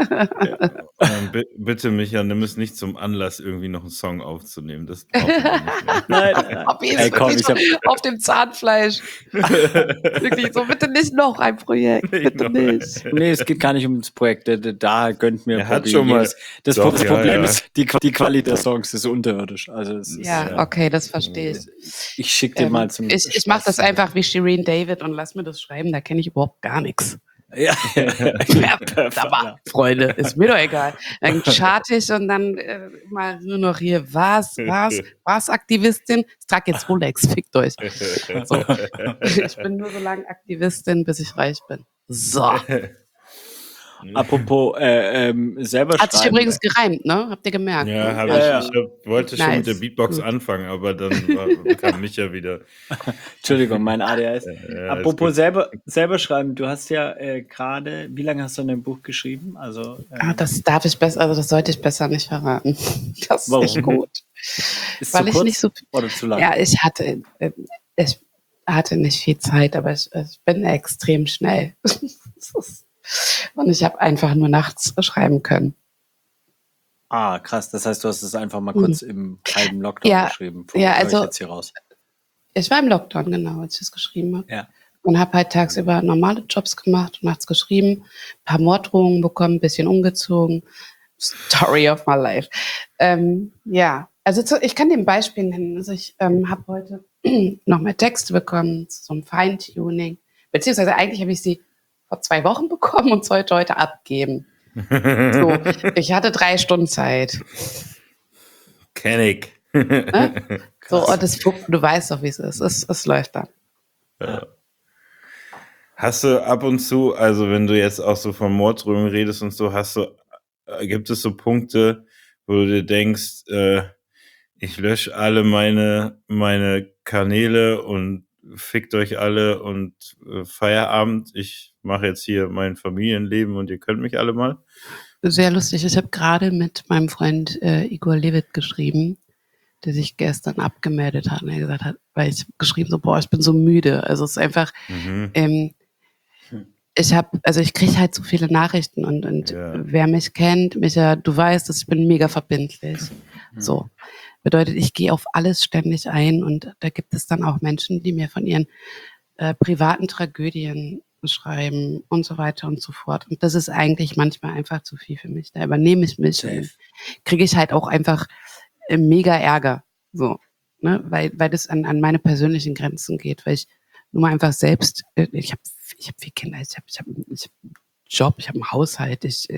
Bitte, Micha, nimm es nicht zum Anlass, irgendwie noch einen Song aufzunehmen. Das brauchen wir nicht mehr. Nein. Hobby ist Ey, komm, wirklich schon auf dem Zahnfleisch. Wirklich so, bitte nicht noch ein Projekt, bitte nicht. Nee, es geht gar nicht ums Projekt. Da gönnt mir Er hat Bobby schon mal- jedes- Das Doch, ja, Problem ja. ist, die Qualität der Songs ist unterirdisch. Also es ist, Ja, okay, das verstehe ich. ich schicke dir mal zum Ich mache das einfach wie Shireen David und lass mir das schreiben, da kenne ich überhaupt gar nichts. Ja. Aber, Freunde, ist mir doch egal. Dann charte ich und dann mal nur noch hier, was, Aktivistin? Ich trage jetzt Rolex, fickt euch. So. Ich bin nur so lange Aktivistin, bis ich reich bin. So. Apropos selber Hat sich schreiben. übrigens gereimt, ne? Habt ihr gemerkt? Ja, ne? habe Ja, ich. ja. Ich wollte schon mit der Nice. Beatbox Gut. anfangen, aber dann kam Micha wieder. Entschuldigung, mein ADHS. Ja, Apropos alles selber schreiben, du hast ja gerade, wie lange hast du an dem Buch geschrieben? Also Das darf ich besser, also das sollte ich besser nicht verraten. Das ist Warum? nicht gut. ist weil zu ich kurz nicht so- oder zu lang? Ja, ich hatte nicht viel Zeit, aber ich bin extrem schnell. Und ich habe einfach nur nachts schreiben können. Ah, krass. Das heißt, du hast es einfach mal kurz im halben Lockdown Ja, geschrieben. ja, höre also- ich jetzt hier raus. Ich war im Lockdown, genau, als ich es geschrieben habe. Ja. Und habe halt tagsüber normale Jobs gemacht und nachts geschrieben, ein paar Morddrohungen bekommen, ein bisschen umgezogen. Story of my life. Ja, also ich kann dir ein Beispiel nennen. Also ich habe heute noch mehr Texte bekommen zu so einem Feintuning. Beziehungsweise eigentlich habe ich sie vor 2 Wochen bekommen und sollte heute abgeben. So, ich hatte 3 Stunden Zeit. Kenn ich. Ne? So, und du weißt doch, wie es ist. Es läuft dann. Hast du ab und zu, also wenn du jetzt auch so von Morddrohungen redest und so, gibt es so Punkte, wo du dir denkst, ich lösche alle meine Kanäle und fickt euch alle und Feierabend, ich mache jetzt hier mein Familienleben und ihr könnt mich alle mal? Sehr lustig. Ich habe gerade mit meinem Freund Igor Levit geschrieben, der sich gestern abgemeldet hat. Und er gesagt hat, weil ich geschrieben so, boah, ich bin so müde. Also es ist einfach, ich kriege halt so viele Nachrichten und Ja. wer mich kennt, Micha, du weißt, dass ich bin mega verbindlich. So. Bedeutet, ich gehe auf alles ständig ein und da gibt es dann auch Menschen, die mir von ihren privaten Tragödien schreiben und so weiter und so fort. Und das ist eigentlich manchmal einfach zu viel für mich. Da übernehme ich mich und kriege ich halt auch einfach mega Ärger. So, ne? Weil das an meine persönlichen Grenzen geht, weil ich nur mal einfach selbst, ich habe 4 Kinder, ich hab einen Job, ich habe einen Haushalt, ich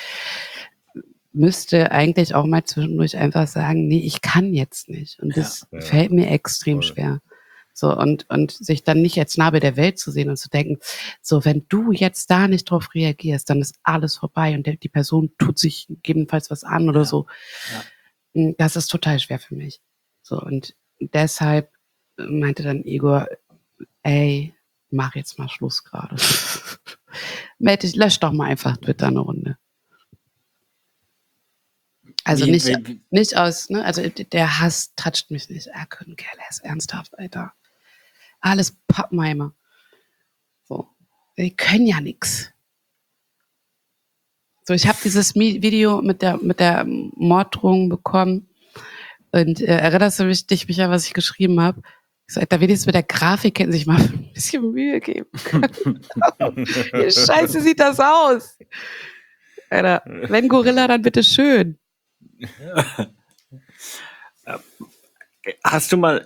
müsste eigentlich auch mal zwischendurch einfach sagen, nee, ich kann jetzt nicht. Und das fällt mir extrem schwer. So, und sich dann nicht als Nabel der Welt zu sehen und zu denken, so, wenn du jetzt da nicht drauf reagierst, dann ist alles vorbei und die Person tut sich gegebenenfalls was an oder so. Ja. Das ist total schwer für mich. So, und deshalb meinte dann Igor, ey, mach jetzt mal Schluss gerade. Lösch doch mal einfach Twitter eine Runde. Also nicht aus, ne? Also der Hass toucht mich nicht. Er couldn't care less, ernsthaft, Alter. Alles Pappenheimer. So. Die können ja nix. So, ich habe dieses Video mit der Morddrohung bekommen. Und erinnerst du dich, Micha, was ich geschrieben habe? Ich so, Alter, wenigstens mit der Grafik hätten sich mal ein bisschen Mühe geben können. Wie scheiße sieht das aus? Alter, wenn Gorilla, dann bitte schön. Hast du mal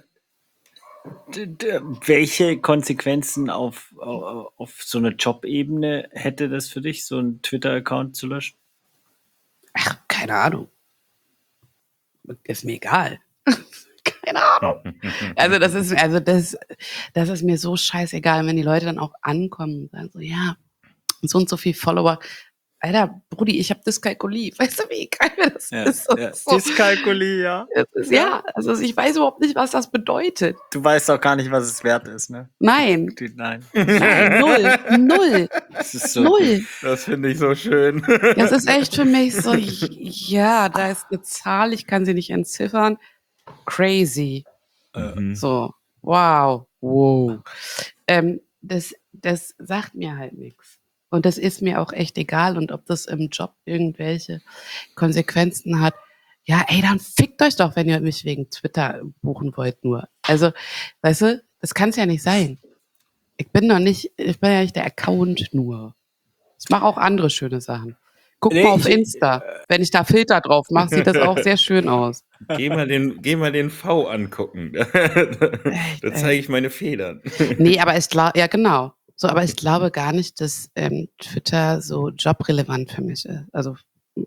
welche Konsequenzen auf so einer Jobebene hätte das für dich, so einen Twitter-Account zu löschen? Ach, keine Ahnung. Ist mir egal. Keine Ahnung. Also das ist mir so scheißegal, wenn die Leute dann auch ankommen und sagen so, ja, so und so viel Follower. Alter, Brudi, ich habe Dyskalkulie. Weißt du, wie egal mir das ist? Dyskalkulie, ja. Also ich weiß überhaupt nicht, was das bedeutet. Du weißt auch gar nicht, was es wert ist, ne? Nein. Nein. Null. Das ist so Null. Das finde ich so schön. Das ist echt für mich so, ja, da ist eine Zahl, ich kann sie nicht entziffern. Crazy. So, wow. das sagt mir halt nichts. Und das ist mir auch echt egal. Und ob das im Job irgendwelche Konsequenzen hat, ja, ey, dann fickt euch doch, wenn ihr mich wegen Twitter buchen wollt nur. Also, weißt du, das kann es ja nicht sein. Ich bin ja nicht der Account nur. Ich mache auch andere schöne Sachen. Guck mal auf Insta. Wenn ich da Filter drauf mache, sieht das auch sehr schön aus. Geh mal den V angucken. Da zeige ich meine Federn. Nee, aber ja genau. So, aber ich glaube gar nicht, dass Twitter so jobrelevant für mich ist. Also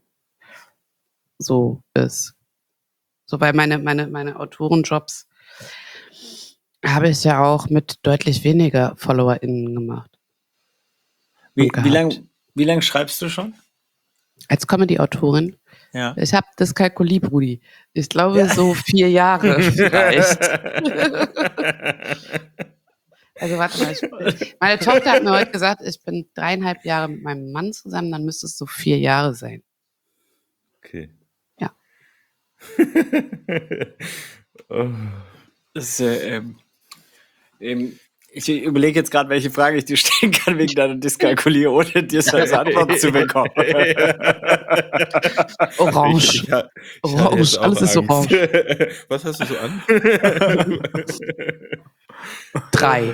so ist. So, weil meine Autorenjobs habe ich ja auch mit deutlich weniger FollowerInnen gemacht. Wie lang schreibst du schon? Als Comedy-Autorin? Ja. Ich habe das Kalkuli, Brudi. Ich glaube, so 4 Jahre vielleicht. Also warte mal, meine Tochter hat mir heute gesagt, ich bin 3,5 Jahre mit meinem Mann zusammen, dann müsste es so 4 Jahre sein. Okay. Ja. Oh. Das ist, ich überlege jetzt gerade, welche Frage ich dir stellen kann wegen deiner Dyskalkulie, ohne dir so als Antwort zu bekommen. Orange. Orange, alles ist orange. Was hast du so an? 3.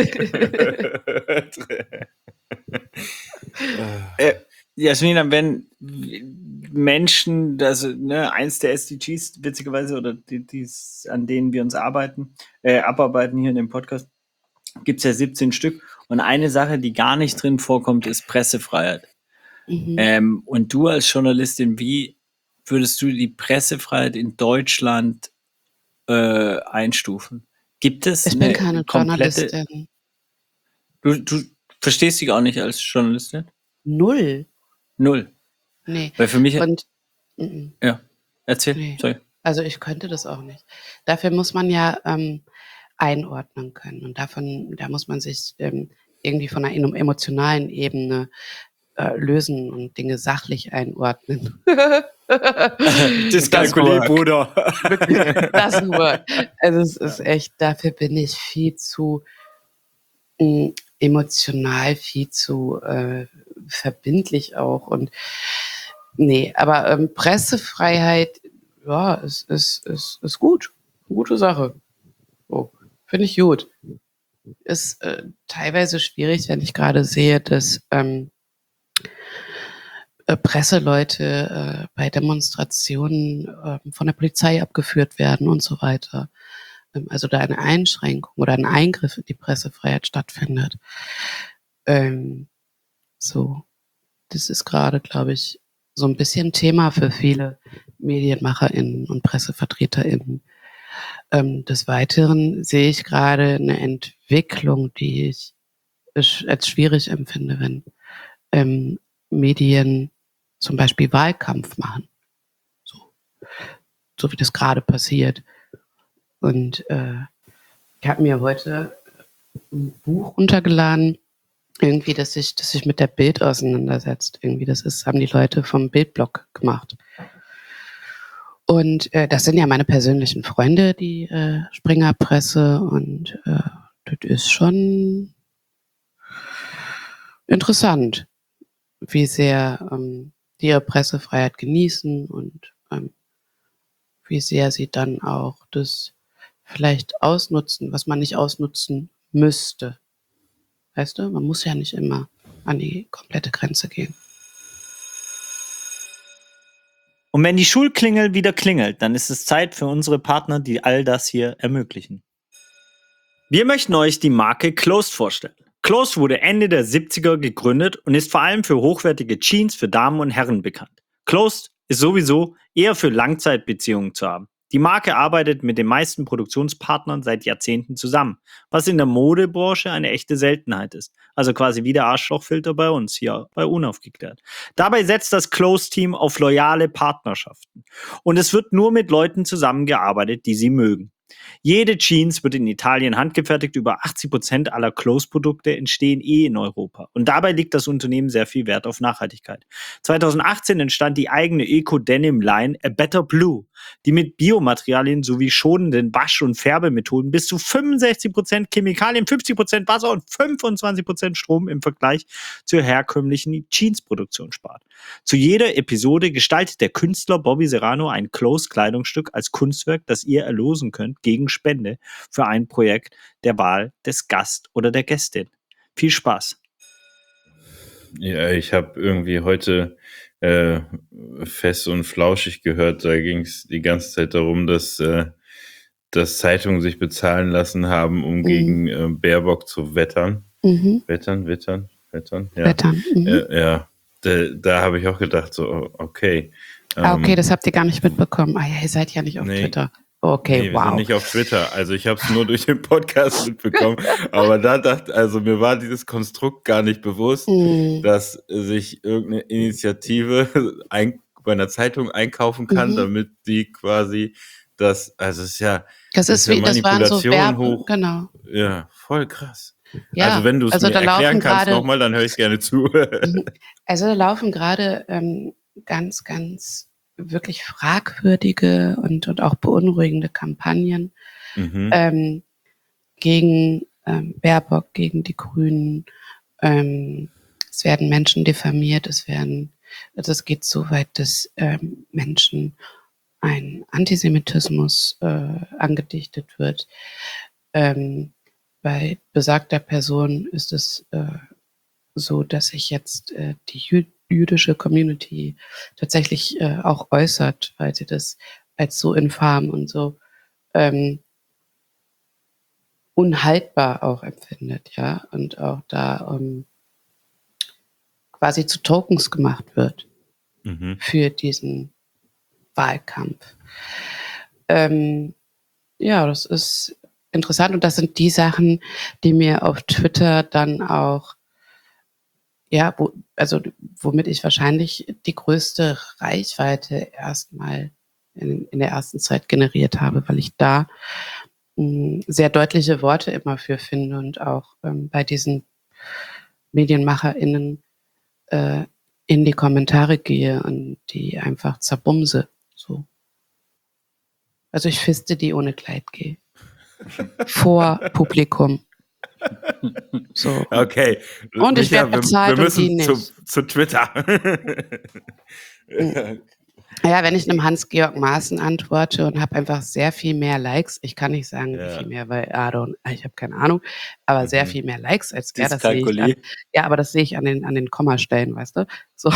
Jasmina, wenn Menschen, also eins der SDGs, witzigerweise, oder an denen wir uns abarbeiten hier in dem Podcast, gibt es ja 17 Stück. Und eine Sache, die gar nicht drin vorkommt, ist Pressefreiheit. Mhm. Und du als Journalistin, wie würdest du die Pressefreiheit in Deutschland einstufen? Gibt es Ich bin keine Journalistin. Du verstehst dich auch nicht als Journalistin? Null. Nee. Weil für mich... ja, erzähl. Nee. Sorry. Also ich könnte das auch nicht. Dafür muss man ja einordnen können. Und da muss man sich irgendwie von einer emotionalen Ebene lösen und Dinge sachlich einordnen. Dyskalkulie, Bruder. Das nur. Also es ist echt, dafür bin ich viel zu emotional, viel zu verbindlich auch. Und nee, aber Pressefreiheit, ja, ist gut. Gute Sache. Oh, finde ich gut. Ist teilweise schwierig, wenn ich gerade sehe, dass Presseleute bei Demonstrationen von der Polizei abgeführt werden und so weiter. Also da eine Einschränkung oder ein Eingriff in die Pressefreiheit stattfindet. So, das ist gerade, glaube ich, so ein bisschen Thema für viele MedienmacherInnen und PressevertreterInnen. Des Weiteren sehe ich gerade eine Entwicklung, die ich als schwierig empfinde, wenn Medien zum Beispiel Wahlkampf machen. So wie das gerade passiert. Und ich habe mir heute ein Buch runtergeladen, irgendwie, das sich mit der Bild auseinandersetzt. Irgendwie, haben die Leute vom Bildblog gemacht. Und das sind ja meine persönlichen Freunde, die Springerpresse. Und das ist schon interessant, wie sehr die ihre Pressefreiheit genießen und wie sehr sie dann auch das vielleicht ausnutzen, was man nicht ausnutzen müsste. Weißt du, man muss ja nicht immer an die komplette Grenze gehen. Und wenn die Schulklingel wieder klingelt, dann ist es Zeit für unsere Partner, die all das hier ermöglichen. Wir möchten euch die Marke Closed vorstellen. Closed wurde Ende der 70er gegründet und ist vor allem für hochwertige Jeans für Damen und Herren bekannt. Closed ist sowieso eher für Langzeitbeziehungen zu haben. Die Marke arbeitet mit den meisten Produktionspartnern seit Jahrzehnten zusammen, was in der Modebranche eine echte Seltenheit ist. Also quasi wie der Arschlochfilter bei uns hier bei Unaufgeklärt. Dabei setzt das Closed-Team auf loyale Partnerschaften. Und es wird nur mit Leuten zusammengearbeitet, die sie mögen. Jede Jeans wird in Italien handgefertigt. Über 80% aller Clothes-Produkte entstehen in Europa. Und dabei legt das Unternehmen sehr viel Wert auf Nachhaltigkeit. 2018 entstand die eigene Eco-Denim-Line A Better Blue, die mit Biomaterialien sowie schonenden Wasch- und Färbemethoden bis zu 65% Chemikalien, 50% Wasser und 25% Strom im Vergleich zur herkömmlichen Jeans-Produktion spart. Zu jeder Episode gestaltet der Künstler Bobby Serrano ein Clothes-Kleidungsstück als Kunstwerk, das ihr erlosen könnt gegen Spende für ein Projekt der Wahl des Gast oder der Gästin. Viel Spaß. Ja, ich habe irgendwie heute Fest und Flauschig gehört. Da ging es die ganze Zeit darum, dass Zeitungen sich bezahlen lassen haben, um gegen Baerbock zu wettern. Wettern. Ja, Wettern. ja. Da habe ich auch gedacht, so, okay. Okay, das habt ihr gar nicht mitbekommen. Ah ja, ihr seid ja nicht auf Twitter. Okay, nee, wow. Wir sind nicht auf Twitter. Also ich habe es nur durch den Podcast mitbekommen. Aber mir war dieses Konstrukt gar nicht bewusst, dass sich irgendeine Initiative bei einer Zeitung einkaufen kann, damit die quasi das ist ja Manipulation hoch. Genau. Ja, voll krass. Ja, also wenn du es mir erklären kannst nochmal, dann höre ich gerne zu. Also da laufen gerade ganz, ganz wirklich fragwürdige und auch beunruhigende Kampagnen gegen Baerbock, gegen die Grünen. Es werden Menschen diffamiert, es geht so weit, dass Menschen ein Antisemitismus angedichtet wird. Bei besagter Person ist es so, dass sich jetzt die jüdische Community tatsächlich auch äußert, weil sie das als so infam und so unhaltbar auch empfindet, ja, und auch da quasi zu Tokens gemacht wird für diesen Wahlkampf. Ja, das ist interessant und das sind die Sachen, die mir auf Twitter dann auch womit ich wahrscheinlich die größte Reichweite erstmal in der ersten Zeit generiert habe, weil ich da sehr deutliche Worte immer für finde und auch bei diesen MedienmacherInnen in die Kommentare gehe und die einfach zerbumse. So. Also ich fiste die ohne Kleid gehe. Vor Publikum. So. Okay. Und ich werde bezahlt wir müssen und die nicht. Zu Twitter. Ja, wenn ich einem Hans-Georg Maaßen antworte und habe einfach sehr viel mehr Likes, ich kann nicht sagen, wie viel mehr, weil ich habe keine Ahnung, aber sehr viel mehr Likes als er, das sehe ich aber das sehe ich an den Kommastellen, weißt du? So.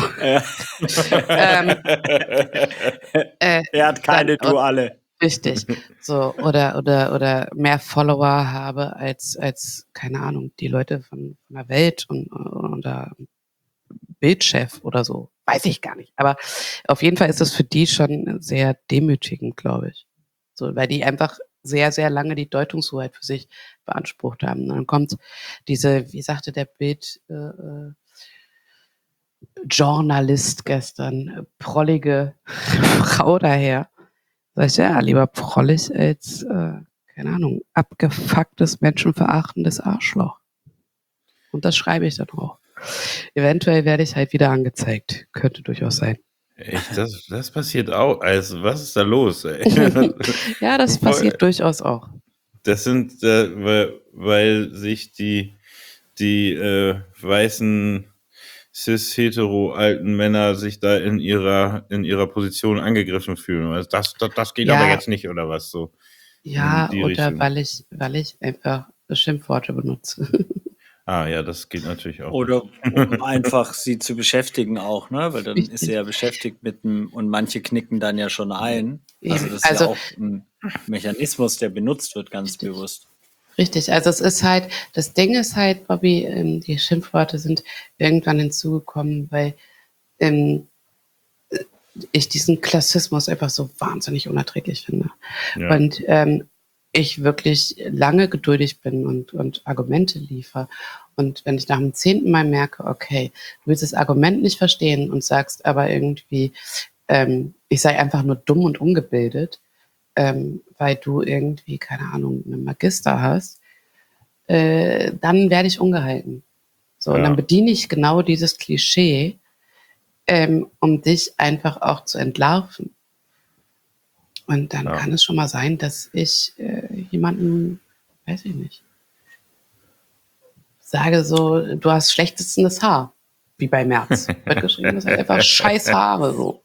Er hat keine, du alle. Richtig. So, oder mehr Follower habe als, keine Ahnung, die Leute von der Welt oder Bildchef oder so. Weiß ich gar nicht. Aber auf jeden Fall ist das für die schon sehr demütigend, glaube ich. So, weil die einfach sehr, sehr lange die Deutungshoheit für sich beansprucht haben. Und dann kommt diese, wie sagte der Bild, Journalist gestern, prollige Frau daher. Sag ich, ja, lieber prollig als, keine Ahnung, abgefucktes, menschenverachtendes Arschloch. Und das schreibe ich dann auch. Eventuell werde ich halt wieder angezeigt. Könnte durchaus sein. Echt, das passiert auch. Also, was ist da los? Ey? Ja, das passiert durchaus auch. Das sind, weil sich die weißen cis-hetero alten Männer sich da in ihrer Position angegriffen fühlen. Also das geht aber jetzt nicht, oder was so? Ja, oder weil ich einfach Schimpfworte benutze. Ah ja, das geht natürlich auch. Oder um einfach sie zu beschäftigen auch, ne? Weil dann ist sie ja beschäftigt mit und manche knicken dann ja schon ein. Also das ist ja auch ein Mechanismus, der benutzt wird, ganz bewusst. Richtig, also es ist halt, das Ding ist halt, Bobby, die Schimpfworte sind irgendwann hinzugekommen, weil ich diesen Klassismus einfach so wahnsinnig unerträglich finde. Ja. Und ich wirklich lange geduldig bin und Argumente liefere. Und wenn ich nach dem 10. Mal merke, okay, du willst das Argument nicht verstehen und sagst aber irgendwie, ich sei einfach nur dumm und ungebildet, weil du irgendwie, keine Ahnung, einen Magister hast, dann werde ich ungehalten. So, und dann bediene ich genau dieses Klischee, um dich einfach auch zu entlarven. Und dann kann es schon mal sein, dass ich jemanden, weiß ich nicht, sage so, du hast schlechtestes Haar, wie bei Merz. Wird geschrieben, das hat einfach scheiß Haare, so.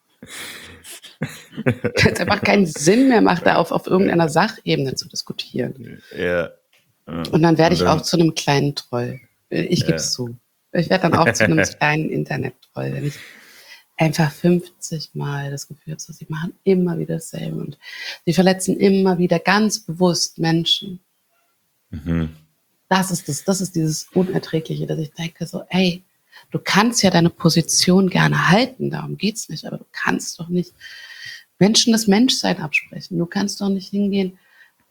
Es einfach keinen Sinn mehr macht, da auf irgendeiner Sachebene zu diskutieren. Ja. Und dann werde ich auch zu einem kleinen Troll. Ich gebe es zu. Ich werde dann auch zu einem kleinen Internet-Troll, wenn ich einfach 50 Mal das Gefühl habe, sie machen immer wieder dasselbe und sie verletzen immer wieder ganz bewusst Menschen. Mhm. Das ist dieses Unerträgliche, dass ich denke so, ey, du kannst ja deine Position gerne halten, darum geht's nicht, aber du kannst doch nicht Menschen das Menschsein absprechen. Du kannst doch nicht hingehen,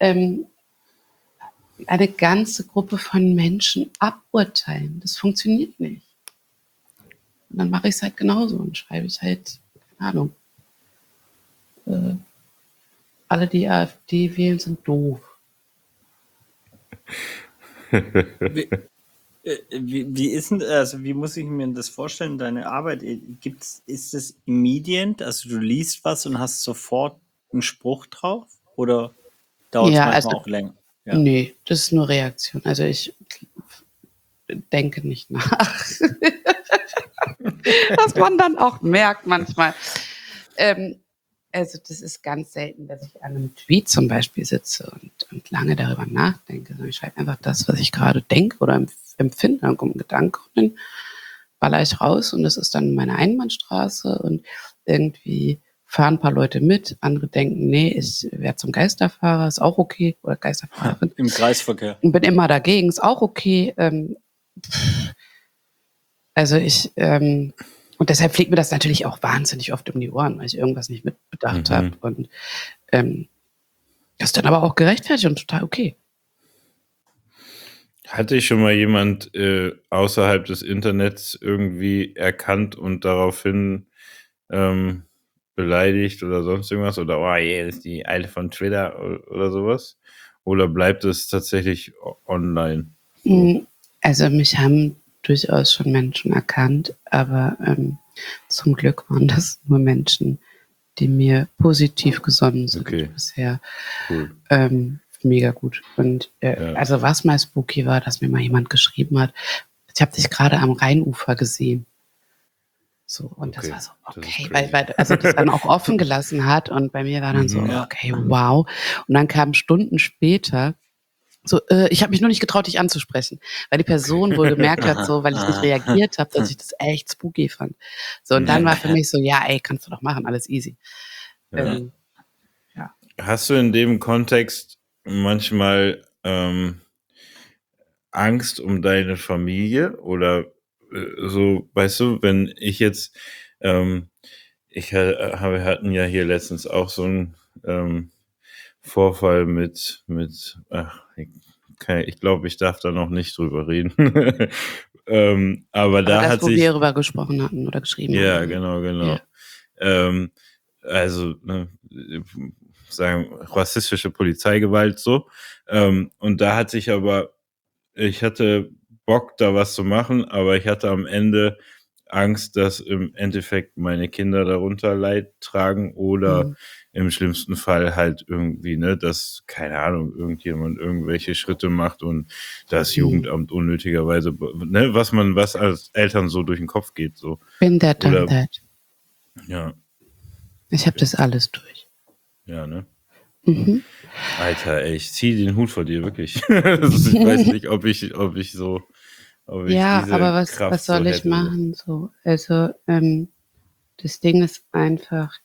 eine ganze Gruppe von Menschen aburteilen. Das funktioniert nicht. Und dann mache ich es halt genauso und schreibe ich halt, keine Ahnung, alle, die AfD wählen, sind doof. Wie ist denn, also wie muss ich mir das vorstellen, deine Arbeit? Ist es immediate? Also du liest was und hast sofort einen Spruch drauf? Oder dauert es manchmal auch länger? Ja. Nee, das ist nur Reaktion. Also ich denke nicht nach. Was man dann auch merkt manchmal. Also das ist ganz selten, dass ich an einem Tweet zum Beispiel sitze und lange darüber nachdenke. Ich schreibe einfach das, was ich gerade denke oder empfinde. Dann kommt ein Gedanke und dann baller ich raus und das ist dann meine Einbahnstraße und irgendwie fahren ein paar Leute mit, andere denken, nee, ich werde zum Geisterfahrer, ist auch okay, oder Geisterfahrerin. Im Kreisverkehr. Und bin immer dagegen, ist auch okay. Also und deshalb fliegt mir das natürlich auch wahnsinnig oft um die Ohren, weil ich irgendwas nicht mitbedacht habe. Und das ist dann aber auch gerechtfertigt und total okay. Hatte ich schon mal jemand außerhalb des Internets irgendwie erkannt und daraufhin beleidigt oder sonst irgendwas? Oder, oh, yeah, das ist die Eile von Twitter oder sowas? Oder bleibt es tatsächlich online? So? Also mich haben durchaus schon Menschen erkannt, aber zum Glück waren das nur Menschen, die mir positiv gesonnen sind bisher. Cool. Mega gut. Und also was mal spooky war, dass mir mal jemand geschrieben hat, ich habe dich gerade am Rheinufer gesehen. So, und das war so, okay, weil also das dann auch offen gelassen hat und bei mir war dann so, okay, wow. Und dann kam Stunden später so, ich habe mich nur nicht getraut, dich anzusprechen, weil die Person wohl gemerkt hat, so, weil ich nicht reagiert habe, dass ich das echt spooky fand. So, und dann war für mich so, ja, ey, kannst du doch machen, alles easy. Ja. Hast du in dem Kontext manchmal Angst um deine Familie oder so, weißt du, wenn ich jetzt, wir hatten ja hier letztens auch so einen Vorfall mit ich glaube, ich darf da noch nicht drüber reden. Aber da das, hat wo sich, wir darüber gesprochen hatten oder geschrieben haben. ja, genau. Ja. Also, sagen, rassistische Polizeigewalt so. Und da hat sich aber, ich hatte Bock, da was zu machen, aber ich hatte am Ende Angst, dass im Endeffekt meine Kinder darunter Leid tragen oder im schlimmsten Fall halt irgendwie, ne, dass, keine Ahnung, irgendjemand irgendwelche Schritte macht und das Jugendamt unnötigerweise, ne, was als Eltern so durch den Kopf geht, so. Bin that, done that. Ja. Ich habe das alles durch. Ja, ne? Alter, ey, ich zieh den Hut vor dir, wirklich. Ich weiß nicht, ob ich so, ja, diese aber Kraft was soll so ich hätte. machen? So, also das Ding ist einfach,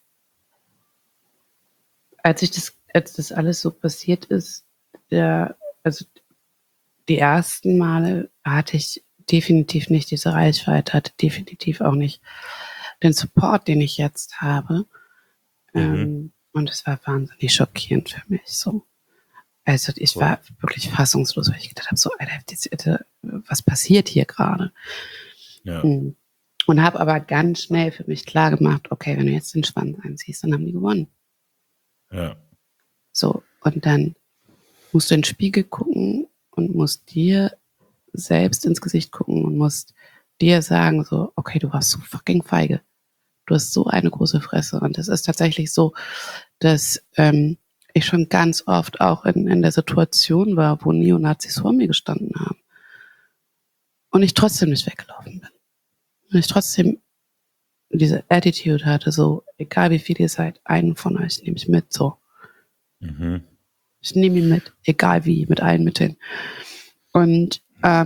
als das alles so passiert ist, also die ersten Male hatte ich definitiv nicht diese Reichweite, hatte definitiv auch nicht den Support, den ich jetzt habe. Und es war wahnsinnig schockierend für mich so. Also ich war wirklich fassungslos, weil ich gedacht habe, so, Alter, was passiert hier gerade? Ja. Und habe aber ganz schnell für mich klar gemacht, okay, wenn du jetzt den Schwanz einziehst, dann haben die gewonnen. Ja. So, und dann musst du in den Spiegel gucken und musst dir selbst ins Gesicht gucken und musst dir sagen so, okay, du warst so fucking feige. Du hast so eine große Fresse. Und es ist tatsächlich so, dass ich schon ganz oft auch in der Situation war, wo Neonazis vor mir gestanden haben. Und ich trotzdem nicht weggelaufen bin. Und ich trotzdem diese Attitude hatte, so, egal wie viel ihr seid, einen von euch nehme ich mit, so. Mhm. Ich nehme ihn mit, egal wie, mit allen Mitteln. Und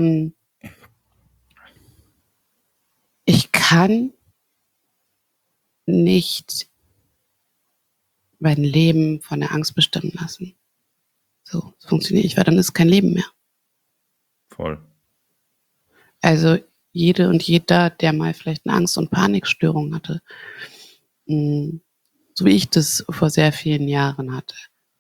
ich kann nicht mein Leben von der Angst bestimmen lassen. So, es funktioniert nicht, weil dann ist kein Leben mehr. Voll. Also jede und jeder, der mal vielleicht eine Angst- und Panikstörung hatte, so wie ich das vor sehr vielen Jahren hatte,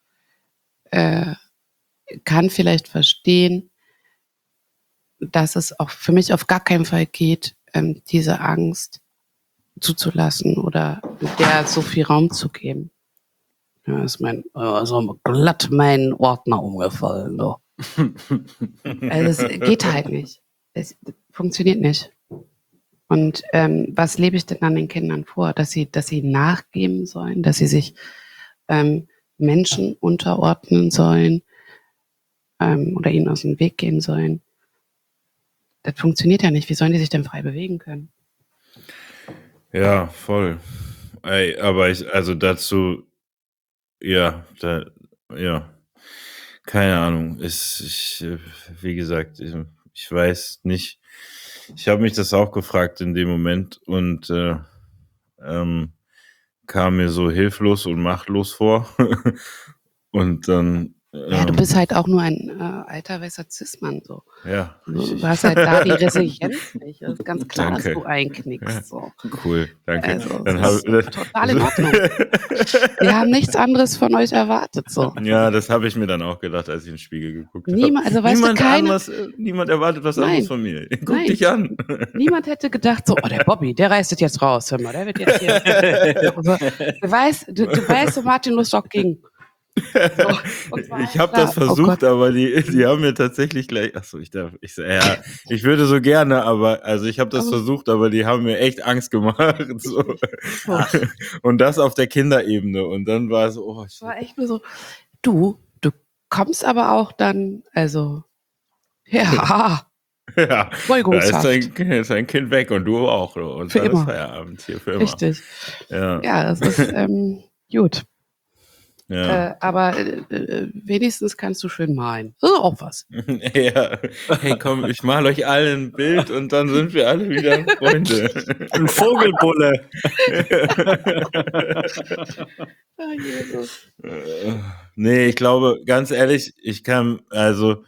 kann vielleicht verstehen, dass es auch für mich auf gar keinen Fall geht, diese Angst zuzulassen oder der so viel Raum zu geben. Ja, ist so glatt mein Ordner umgefallen. So. Also es geht halt nicht. Es funktioniert nicht. Und was lebe ich denn an den Kindern vor? Dass sie nachgeben sollen, dass sie sich Menschen unterordnen sollen oder ihnen aus dem Weg gehen sollen. Das funktioniert ja nicht. Wie sollen die sich denn frei bewegen können? Ja, voll. Ey, aber also dazu, ja, keine Ahnung. Wie gesagt, ich weiß nicht. Ich habe mich das auch gefragt in dem Moment und kam mir so hilflos und machtlos vor. Und dann. Ja, du bist halt auch nur ein alter weißer Cis-Mann. So. Ja. Du hast halt da die Resilienz nicht. Es ist ganz klar, Danke. dass du einknickst. Ja. So. Cool, danke. Also, Dann das ist total in Ordnung. Wir haben nichts anderes von euch erwartet. So. Ja, das habe ich mir dann auch gedacht, als ich in den Spiegel geguckt habe. Also, weißt Niemand erwartet was Nein. anderes von mir. Guck dich an. Niemand hätte gedacht, so, oh, der Bobby, der reißt es jetzt raus. Hör mal, der wird jetzt hier. Du weißt, wo Martin Lustig ging. So, ich habe das versucht, aber die haben mir tatsächlich gleich. Achso, ich würde so gerne, aber also ich habe das versucht, aber die haben mir echt Angst gemacht. So. Und das auf der Kinderebene. Und dann war es so, oh, es war echt nur so, du kommst aber auch dann, also, ja. Ja, da ist ein Kind weg und du auch. Und für dann immer. ist Feierabend hier für immer. Richtig. Ja, das ist gut. Ja. Aber wenigstens kannst du schön malen. Das ist auch was. Ja. Hey, komm, ich male euch alle ein Bild und dann sind wir alle wieder Freunde. Ein Vogelbulle. Jesus. Nee, ich glaube, ganz ehrlich, ich kann, also,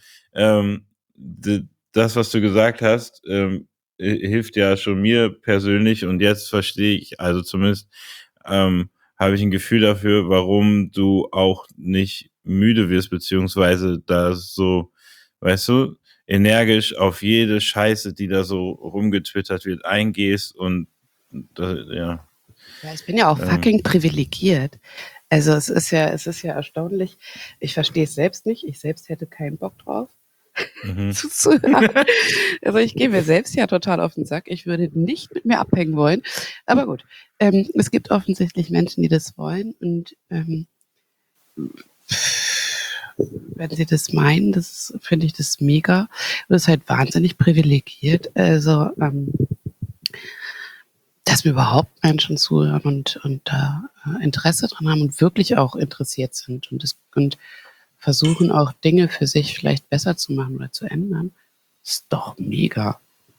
das, was du gesagt hast, hilft ja schon mir persönlich und jetzt verstehe ich, also zumindest, habe ich ein Gefühl dafür, warum du auch nicht müde wirst, beziehungsweise da so, weißt du, energisch auf jede Scheiße, die da so rumgetwittert wird, eingehst und ja. Ja, ich bin ja auch fucking privilegiert. Also es ist ja erstaunlich. Ich verstehe es selbst nicht. Ich selbst hätte keinen Bock drauf. Zuzuhören. Also ich gehe mir selbst ja total auf den Sack. Ich würde nicht mit mir abhängen wollen. Aber gut, es gibt offensichtlich Menschen, die das wollen. Und wenn sie das meinen, finde ich das mega. Und das ist halt wahnsinnig privilegiert. Also dass mir überhaupt Menschen zuhören und da Interesse dran haben und wirklich auch interessiert sind und versuchen auch Dinge für sich vielleicht besser zu machen oder zu ändern, ist doch mega.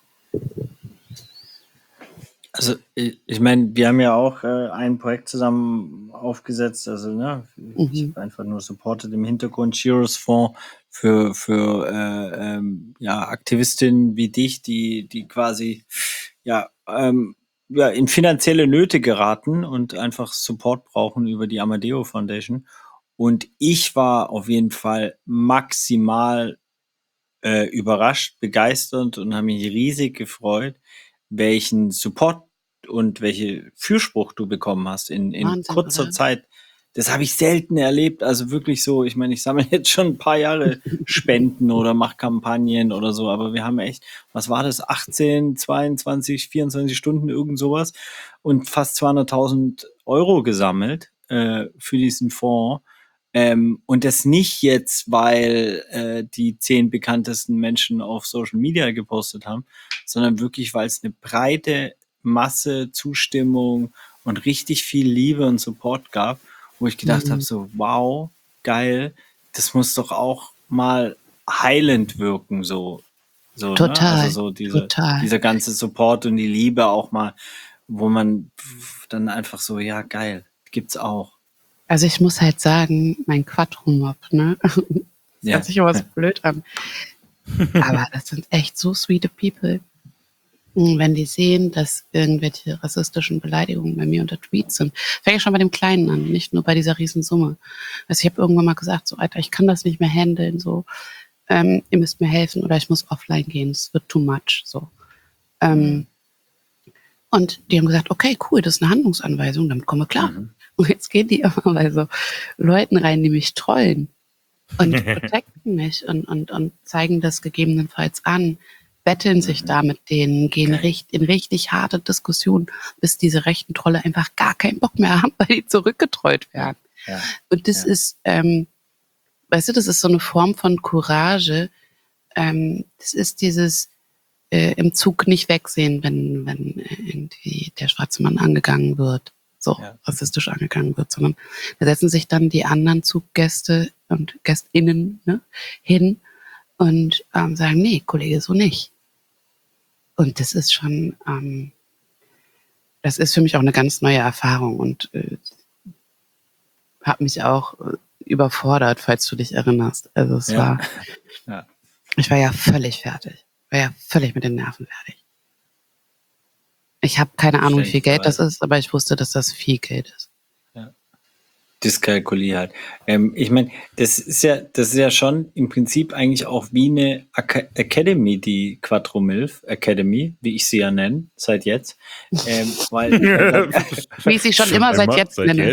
Also ich meine, wir haben ja auch ein Projekt zusammen aufgesetzt, also ne, ich habe einfach nur supported im Hintergrund Shiros Fonds für Aktivistinnen wie dich, die quasi in finanzielle Nöte geraten und einfach Support brauchen über die Amadeo Foundation. Und ich war auf jeden Fall maximal überrascht, begeistert und habe mich riesig gefreut, welchen Support und welche Fürspruch du bekommen hast in Wahnsinn, kurzer oder? Zeit. das habe ich selten erlebt. Also wirklich so, ich meine, ich sammle jetzt schon ein paar Jahre Spenden oder mache Kampagnen oder so, aber wir haben echt, was war das, 18, 22, 24 Stunden, irgend sowas und fast 200.000 Euro gesammelt für diesen Fonds. Und das nicht jetzt, weil die 10 bekanntesten Menschen auf Social Media gepostet haben, sondern wirklich, weil es eine breite Masse Zustimmung und richtig viel Liebe und Support gab, wo ich gedacht habe, so wow, geil, das muss doch auch mal heilend wirken, so ne? Also Total, so total. dieser ganze Support und die Liebe auch mal, wo man dann einfach so, ja geil, gibt's auch. Also ich muss halt sagen, mein Quadromob, ne? Das Ja. hört sich immer so blöd an. Aber das sind echt so sweete People. Und wenn die sehen, dass irgendwelche rassistischen Beleidigungen bei mir unter Tweets sind, fänge ich schon bei dem Kleinen an, nicht nur bei dieser Riesensumme. Also ich habe irgendwann mal gesagt, so Alter, ich kann das nicht mehr handeln, so ihr müsst mir helfen oder ich muss offline gehen, es wird too much, so. Und die haben gesagt, okay, cool, das ist eine Handlungsanweisung, damit kommen wir klar. Und jetzt gehen die immer bei so Leuten rein, die mich trollen und protecten mich und zeigen das gegebenenfalls an, betteln sich da mit denen, gehen in richtig harte Diskussionen, bis diese rechten Trolle einfach gar keinen Bock mehr haben, weil die zurückgetrollt werden. Ja. Und das ist, weißt du, das ist so eine Form von Courage. Das ist dieses im Zug nicht wegsehen, wenn irgendwie der schwarze Mann angegangen wird, so rassistisch angegangen wird, sondern da setzen sich dann die anderen Zuggäste und GästInnen hin und sagen, nee, Kollege, so nicht. Und das ist schon, das ist für mich auch eine ganz neue Erfahrung und hat mich auch überfordert, falls du dich erinnerst. Also es war, ich war ja völlig fertig. War ja völlig mit den Nerven fertig. Ich habe keine Ahnung, wie viel Geld das ist, aber ich wusste, dass das viel Geld ist. Ja. Dyskalkuliert. Ich meine, das ist ja schon im Prinzip eigentlich auch wie eine Academy, die Quattromilf Academy, wie ich sie ja nenne, seit jetzt. Weil wie ich sie schon immer seit jetzt nenne.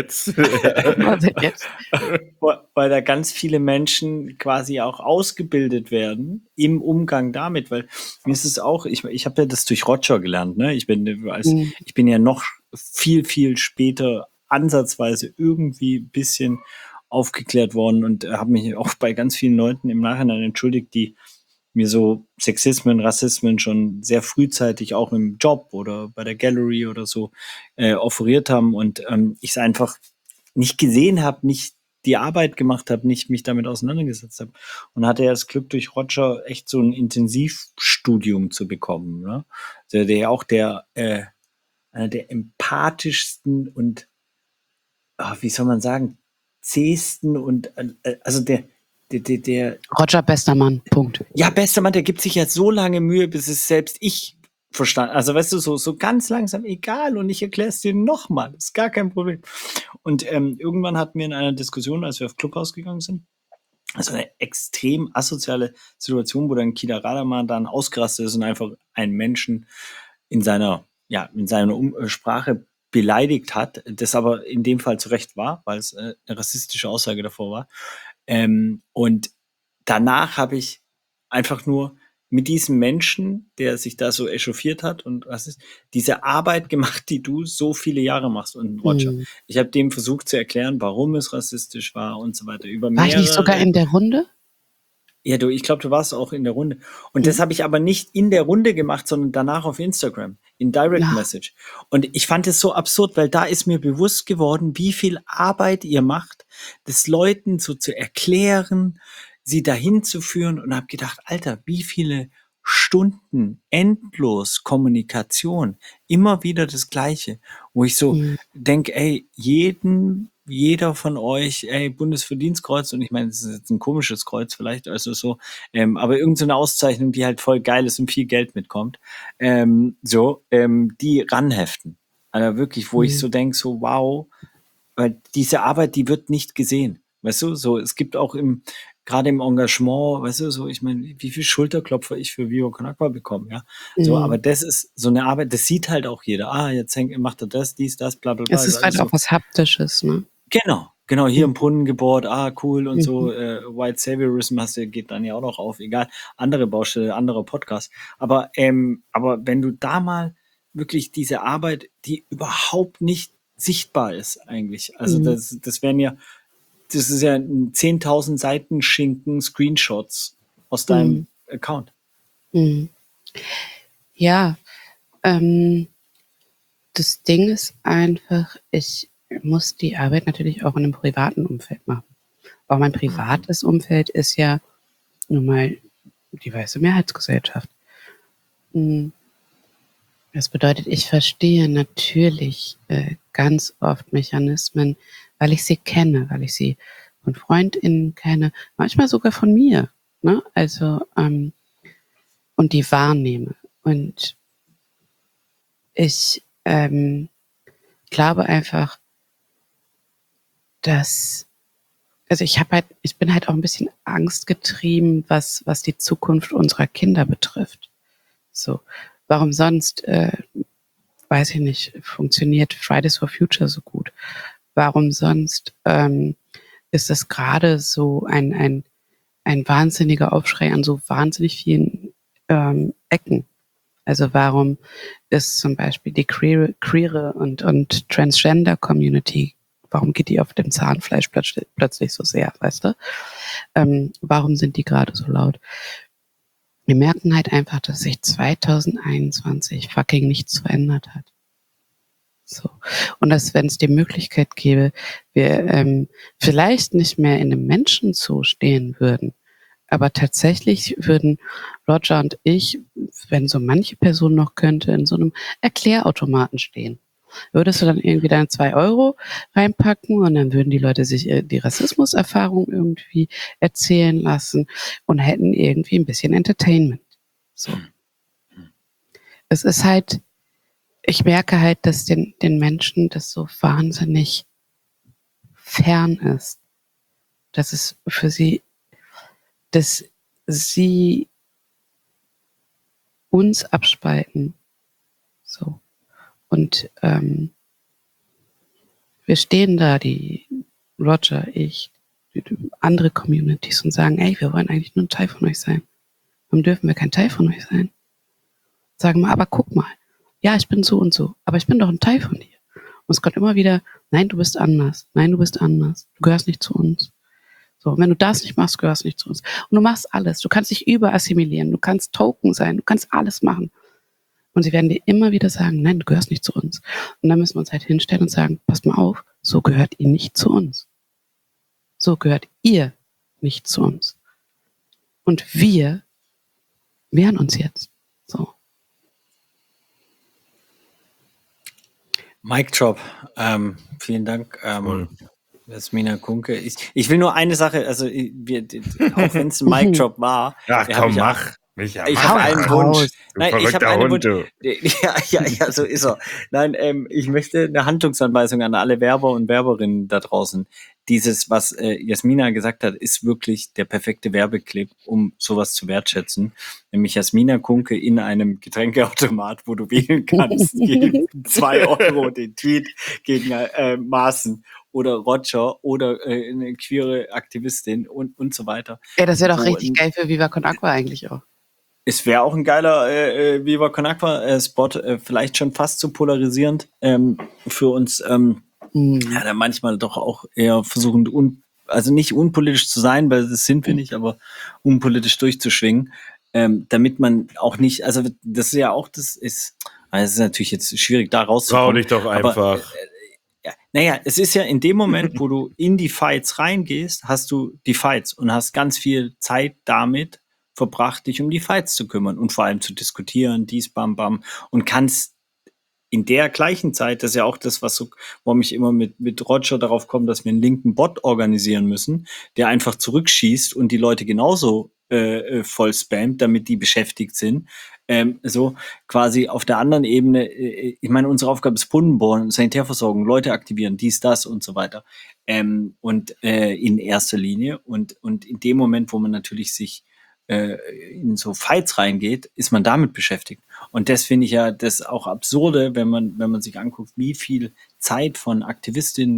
Weil da ganz viele Menschen quasi auch ausgebildet werden im Umgang damit, weil mir ist es auch, ich habe ja das durch Roger gelernt, ne? Ich bin ja noch viel, viel später ansatzweise irgendwie ein bisschen aufgeklärt worden und habe mich auch bei ganz vielen Leuten im Nachhinein entschuldigt, die mir so Sexismen, Rassismen schon sehr frühzeitig auch im Job oder bei der Gallery oder so offeriert haben und ich es einfach nicht gesehen habe, nicht die Arbeit gemacht habe, nicht mich damit auseinandergesetzt habe. Und hatte ja das Glück, durch Roger echt so ein Intensivstudium zu bekommen. Ne? Der ja auch einer der empathischsten und wie soll man sagen, zähesten und also der Roger, bester Mann, Punkt. Ja, bester Mann, der gibt sich ja so lange Mühe, bis es selbst ich verstanden. Also weißt du, so ganz langsam, egal, und ich erkläre es dir nochmal, ist gar kein Problem. Und irgendwann hatten wir in einer Diskussion, als wir auf Clubhouse gegangen sind, also eine extrem asoziale Situation, wo dann Kida Radaman dann ausgerastet ist und einfach einen Menschen in seiner Sprache beleidigt hat, das aber in dem Fall zu Recht war, weil es eine rassistische Aussage davor war. Und danach habe ich einfach nur mit diesem Menschen, der sich da so echauffiert hat und diese Arbeit gemacht, die du so viele Jahre machst. Und Roger, ich habe dem versucht zu erklären, warum es rassistisch war und so weiter. War ich nicht sogar in der Runde? Ja, ich glaube, du warst auch in der Runde. Und das habe ich aber nicht in der Runde gemacht, sondern danach auf Instagram, in Direct Message. Und ich fand es so absurd, weil da ist mir bewusst geworden, wie viel Arbeit ihr macht, das Leuten so zu erklären, sie dahin zu führen und habe gedacht, Alter, wie viele Stunden endlos Kommunikation, immer wieder das Gleiche, wo ich so denke, ey, jeder von euch, Bundesverdienstkreuz, und ich meine, das ist jetzt ein komisches Kreuz vielleicht, also so, aber irgendeine Auszeichnung, die halt voll geil ist und viel Geld mitkommt, die ranheften. Also wirklich, wo ich so denke, so wow, weil diese Arbeit, die wird nicht gesehen. Weißt du, so, es gibt auch gerade im Engagement, weißt du, so, ich meine, wie viel Schulterklopfer ich für Vivo Con Agua bekomme, ja. So, aber das ist so eine Arbeit, das sieht halt auch jeder. Jetzt macht er das, dies, das, bla, bla, bla. Es ist halt auch was Haptisches, ne? Genau, Genau, hier im Brunnen gebohrt, cool und so, Mhm. White Saviorism geht dann ja auch noch auf, egal, andere Baustelle, anderer Podcast. Aber wenn du da mal wirklich diese Arbeit, die überhaupt nicht sichtbar ist eigentlich, also Mhm. das ist ja ein 10.000 Seiten Schinken Screenshots aus Mhm. deinem Account. Mhm. Ja, ähm, das Ding ist einfach, ich muss die Arbeit natürlich auch in einem privaten Umfeld machen. Auch mein privates Umfeld ist ja nun mal die weiße Mehrheitsgesellschaft. Hm, das bedeutet, ich verstehe natürlich, ganz oft Mechanismen, weil ich sie kenne, weil ich sie von FreundInnen kenne, manchmal sogar von mir, ne? Also, und die wahrnehme. Und ich, glaube einfach, dass also, ich bin halt auch ein bisschen angstgetrieben, was die Zukunft unserer Kinder betrifft. So, warum sonst, weiß ich nicht, funktioniert Fridays for Future so gut? Warum sonst, ist es gerade so ein wahnsinniger Aufschrei an so wahnsinnig vielen, Ecken? Also, warum ist zum Beispiel die queere und Transgender-Community, warum geht die auf dem Zahnfleisch plötzlich so sehr, weißt du? Warum sind die gerade so laut? Wir merken halt einfach, dass sich 2021 fucking nichts verändert hat. So. Und dass, wenn es die Möglichkeit gäbe, wir vielleicht nicht mehr in einem Menschenzoo stehen würden, aber tatsächlich würden Roger und ich, wenn so manche Person noch könnte, in so einem Erklärautomaten stehen. Würdest du dann irgendwie deine 2 € reinpacken und dann würden die Leute sich die Rassismuserfahrung irgendwie erzählen lassen und hätten irgendwie ein bisschen Entertainment. So. Es ist halt, ich merke halt, dass den Menschen das so wahnsinnig fern ist, dass es für sie, dass sie uns abspalten. So. Und wir stehen da, die Roger, ich, die andere Communities und sagen, ey, wir wollen eigentlich nur ein Teil von euch sein. Warum dürfen wir kein Teil von euch sein? Sagen wir, aber guck mal, ja, ich bin so und so, aber ich bin doch ein Teil von dir. Und es kommt immer wieder, nein, du bist anders, nein, du bist anders, du gehörst nicht zu uns. So, wenn du das nicht machst, gehörst du nicht zu uns. Und du machst alles, du kannst dich überassimilieren, du kannst Token sein, du kannst alles machen. Und sie werden dir immer wieder sagen, nein, du gehörst nicht zu uns. Und dann müssen wir uns halt hinstellen und sagen, passt mal auf, so gehört ihr nicht zu uns. So gehört ihr nicht zu uns. Und wir wehren uns jetzt. So. Mic Drop. Vielen Dank, Voll. Jasmina Kunke. Ich will nur eine Sache, also auch wenn es ein Mic Drop war, Ach hab komm, ich mach. Micha, ich mach habe Hau einen einfach. Wunsch. raus. Du Nein, ich habe verrückter einen Hund, Wunsch. du. Ja, so ist er. Nein, ich möchte eine Handlungsanweisung an alle Werber und Werberinnen da draußen. Dieses, was Jasmina gesagt hat, ist wirklich der perfekte Werbeclip, um sowas zu wertschätzen. Nämlich Jasmina Kunke in einem Getränkeautomat, wo du wählen kannst, gegen 2 € den Tweet gegen Maaßen oder Roger oder eine queere Aktivistin und so weiter. Ja, das wäre doch Wo richtig geil für Viva Con Aqua eigentlich auch. es wäre auch ein geiler Viva Con Aqua Spot, vielleicht schon fast zu polarisierend für uns. Ja, dann manchmal doch auch eher versuchend, also nicht unpolitisch zu sein, weil das sind wir nicht, aber unpolitisch durchzuschwingen, damit man auch nicht, also das ist ja auch, also es ist natürlich jetzt schwierig, da Trau rauszukommen. dich doch Aber einfach. ja, naja, es ist ja in dem Moment, wo du in die Fights reingehst, hast du die Fights und hast ganz viel Zeit damit verbracht, dich um die Fights zu kümmern und vor allem zu diskutieren, dies, bam, bam, und kannst in der gleichen Zeit, das ist ja auch das, was so, warum ich immer mit Roger darauf komme, dass wir einen linken Bot organisieren müssen, der einfach zurückschießt und die Leute genauso voll spammt, damit die beschäftigt sind. So quasi auf der anderen Ebene, ich meine, unsere Aufgabe ist Brunnenbohren, Sanitärversorgung, Leute aktivieren, dies, das und so weiter. Und in erster Linie. Und in dem Moment, wo man natürlich sich in so Fights reingeht, ist man damit beschäftigt. Und das finde ich ja das auch Absurde, wenn man sich anguckt, wie viel Zeit von Aktivistinnen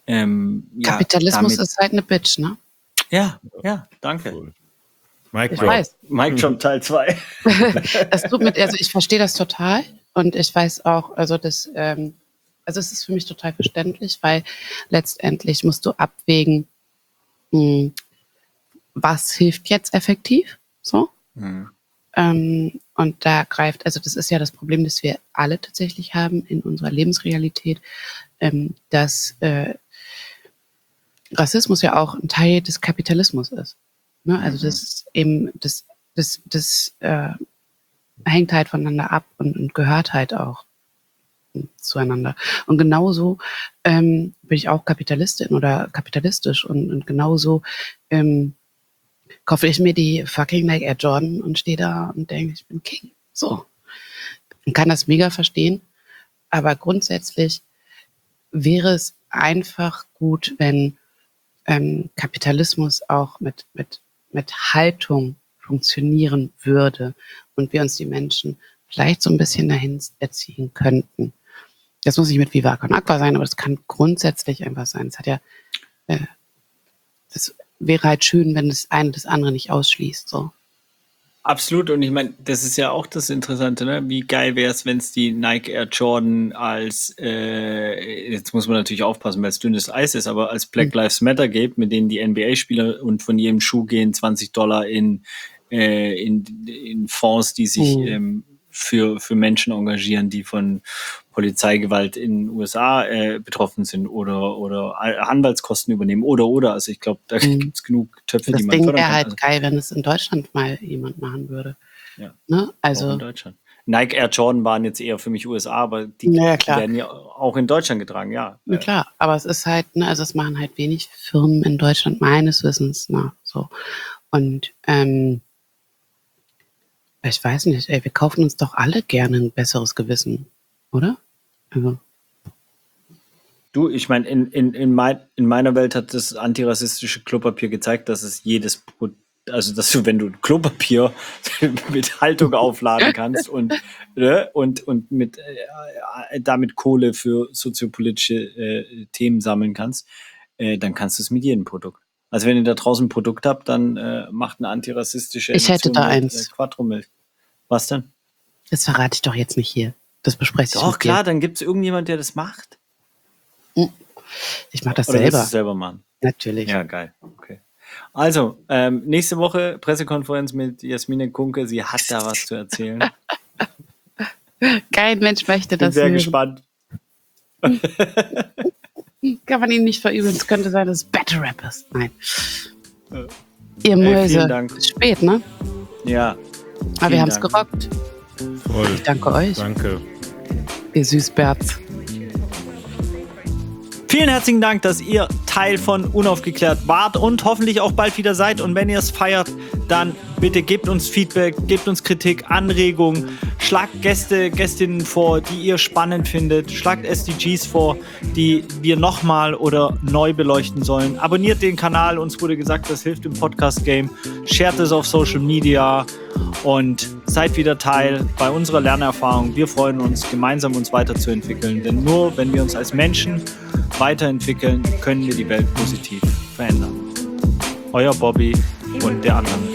Kapitalismus ist halt eine Bitch, ne? Ja, danke. Cool. Mic Ich drop. weiß. Mike Trump Teil 2. Also ich verstehe das total und ich weiß auch, also es ist für mich total verständlich, weil letztendlich musst du abwägen, was hilft jetzt effektiv, so. Und da greift, also das ist ja das Problem, das wir alle tatsächlich haben in unserer Lebensrealität, dass Rassismus ja auch ein Teil des Kapitalismus ist. Ne? Also das ist eben, das hängt halt voneinander ab und gehört halt auch zueinander. Und genauso bin ich auch Kapitalistin oder kapitalistisch und genauso kaufe ich mir die fucking Nike Air Jordan und stehe da und denke, ich bin King. So. Man kann das mega verstehen, aber grundsätzlich wäre es einfach gut, wenn Kapitalismus auch mit Haltung funktionieren würde und wir uns die Menschen vielleicht so ein bisschen dahin erziehen könnten. Das muss nicht mit Viva Con Aqua sein, aber das kann grundsätzlich einfach sein. Es hat ja, das wäre halt schön, wenn das eine das andere nicht ausschließt. So. Absolut, und ich meine, das ist ja auch das Interessante, ne? Wie geil wäre es, wenn es die Nike Air Jordan als, jetzt muss man natürlich aufpassen, weil es dünnes Eis ist, aber als Black Lives Matter gibt, mit denen die NBA-Spieler und von jedem Schuh gehen $20 in Fonds, die sich für Menschen engagieren, die von Polizeigewalt in den USA betroffen sind oder Anwaltskosten übernehmen oder. Also ich glaube, da gibt es genug Töpfe, Das die man Ding fördern wäre kann. halt geil, wenn es in Deutschland mal jemand machen würde. Ja. Ne? Auch Also, in Deutschland. Nike Air Jordan waren jetzt eher für mich USA, aber die ja, klar. werden ja auch in Deutschland getragen, ja. Ja, klar, aber es ist halt, ne, also es machen halt wenig Firmen in Deutschland meines Wissens nach so. Und ich weiß nicht, ey, wir kaufen uns doch alle gerne ein besseres Gewissen, oder? Also, Du, ich meine, in meiner Welt hat das antirassistische Klopapier gezeigt, dass es dass du, wenn du Klopapier mit Haltung aufladen kannst und mit damit Kohle für soziopolitische Themen sammeln kannst, dann kannst du es mit jedem Produkt. Also wenn ihr da draußen ein Produkt habt, dann macht eine antirassistische Ich hätte da eins. Quattro-Milch. Was denn? das verrate ich doch jetzt nicht hier. Das bespreche ich Doch, mit klar, dann gibt es irgendjemand, der das macht. dir. Ich mache das Oder willst du selber. es selber machen? Natürlich. Ja, geil. Okay. Also, nächste Woche Pressekonferenz mit Jasmine Kunke. Sie hat da was zu erzählen. Kein Mensch möchte Bin das sehr hören. gespannt. Kann man ihm nicht verübeln. Es könnte sein, dass es Battle Rap ist. Nein. Ihr Ey, Mäuse. vielen Dank. Ist spät, ne? Ja. Aber Vielen wir haben es Dank. gerockt. Voll. Ich danke euch, Danke. ihr Süßbärts. Vielen herzlichen Dank, dass ihr Teil von Unaufgeklärt wart und hoffentlich auch bald wieder seid. Und wenn ihr es feiert, dann bitte gebt uns Feedback, gebt uns Kritik, Anregungen, schlagt Gäste, Gästinnen vor, die ihr spannend findet, schlagt SDGs vor, die wir nochmal oder neu beleuchten sollen. Abonniert den Kanal, uns wurde gesagt, das hilft im Podcast-Game. Shared es auf Social Media und seid wieder Teil bei unserer Lernerfahrung. Wir freuen uns, gemeinsam uns weiterzuentwickeln, denn nur wenn wir uns als Menschen weiterentwickeln, können wir die Welt positiv verändern. Euer Bobby und der andere.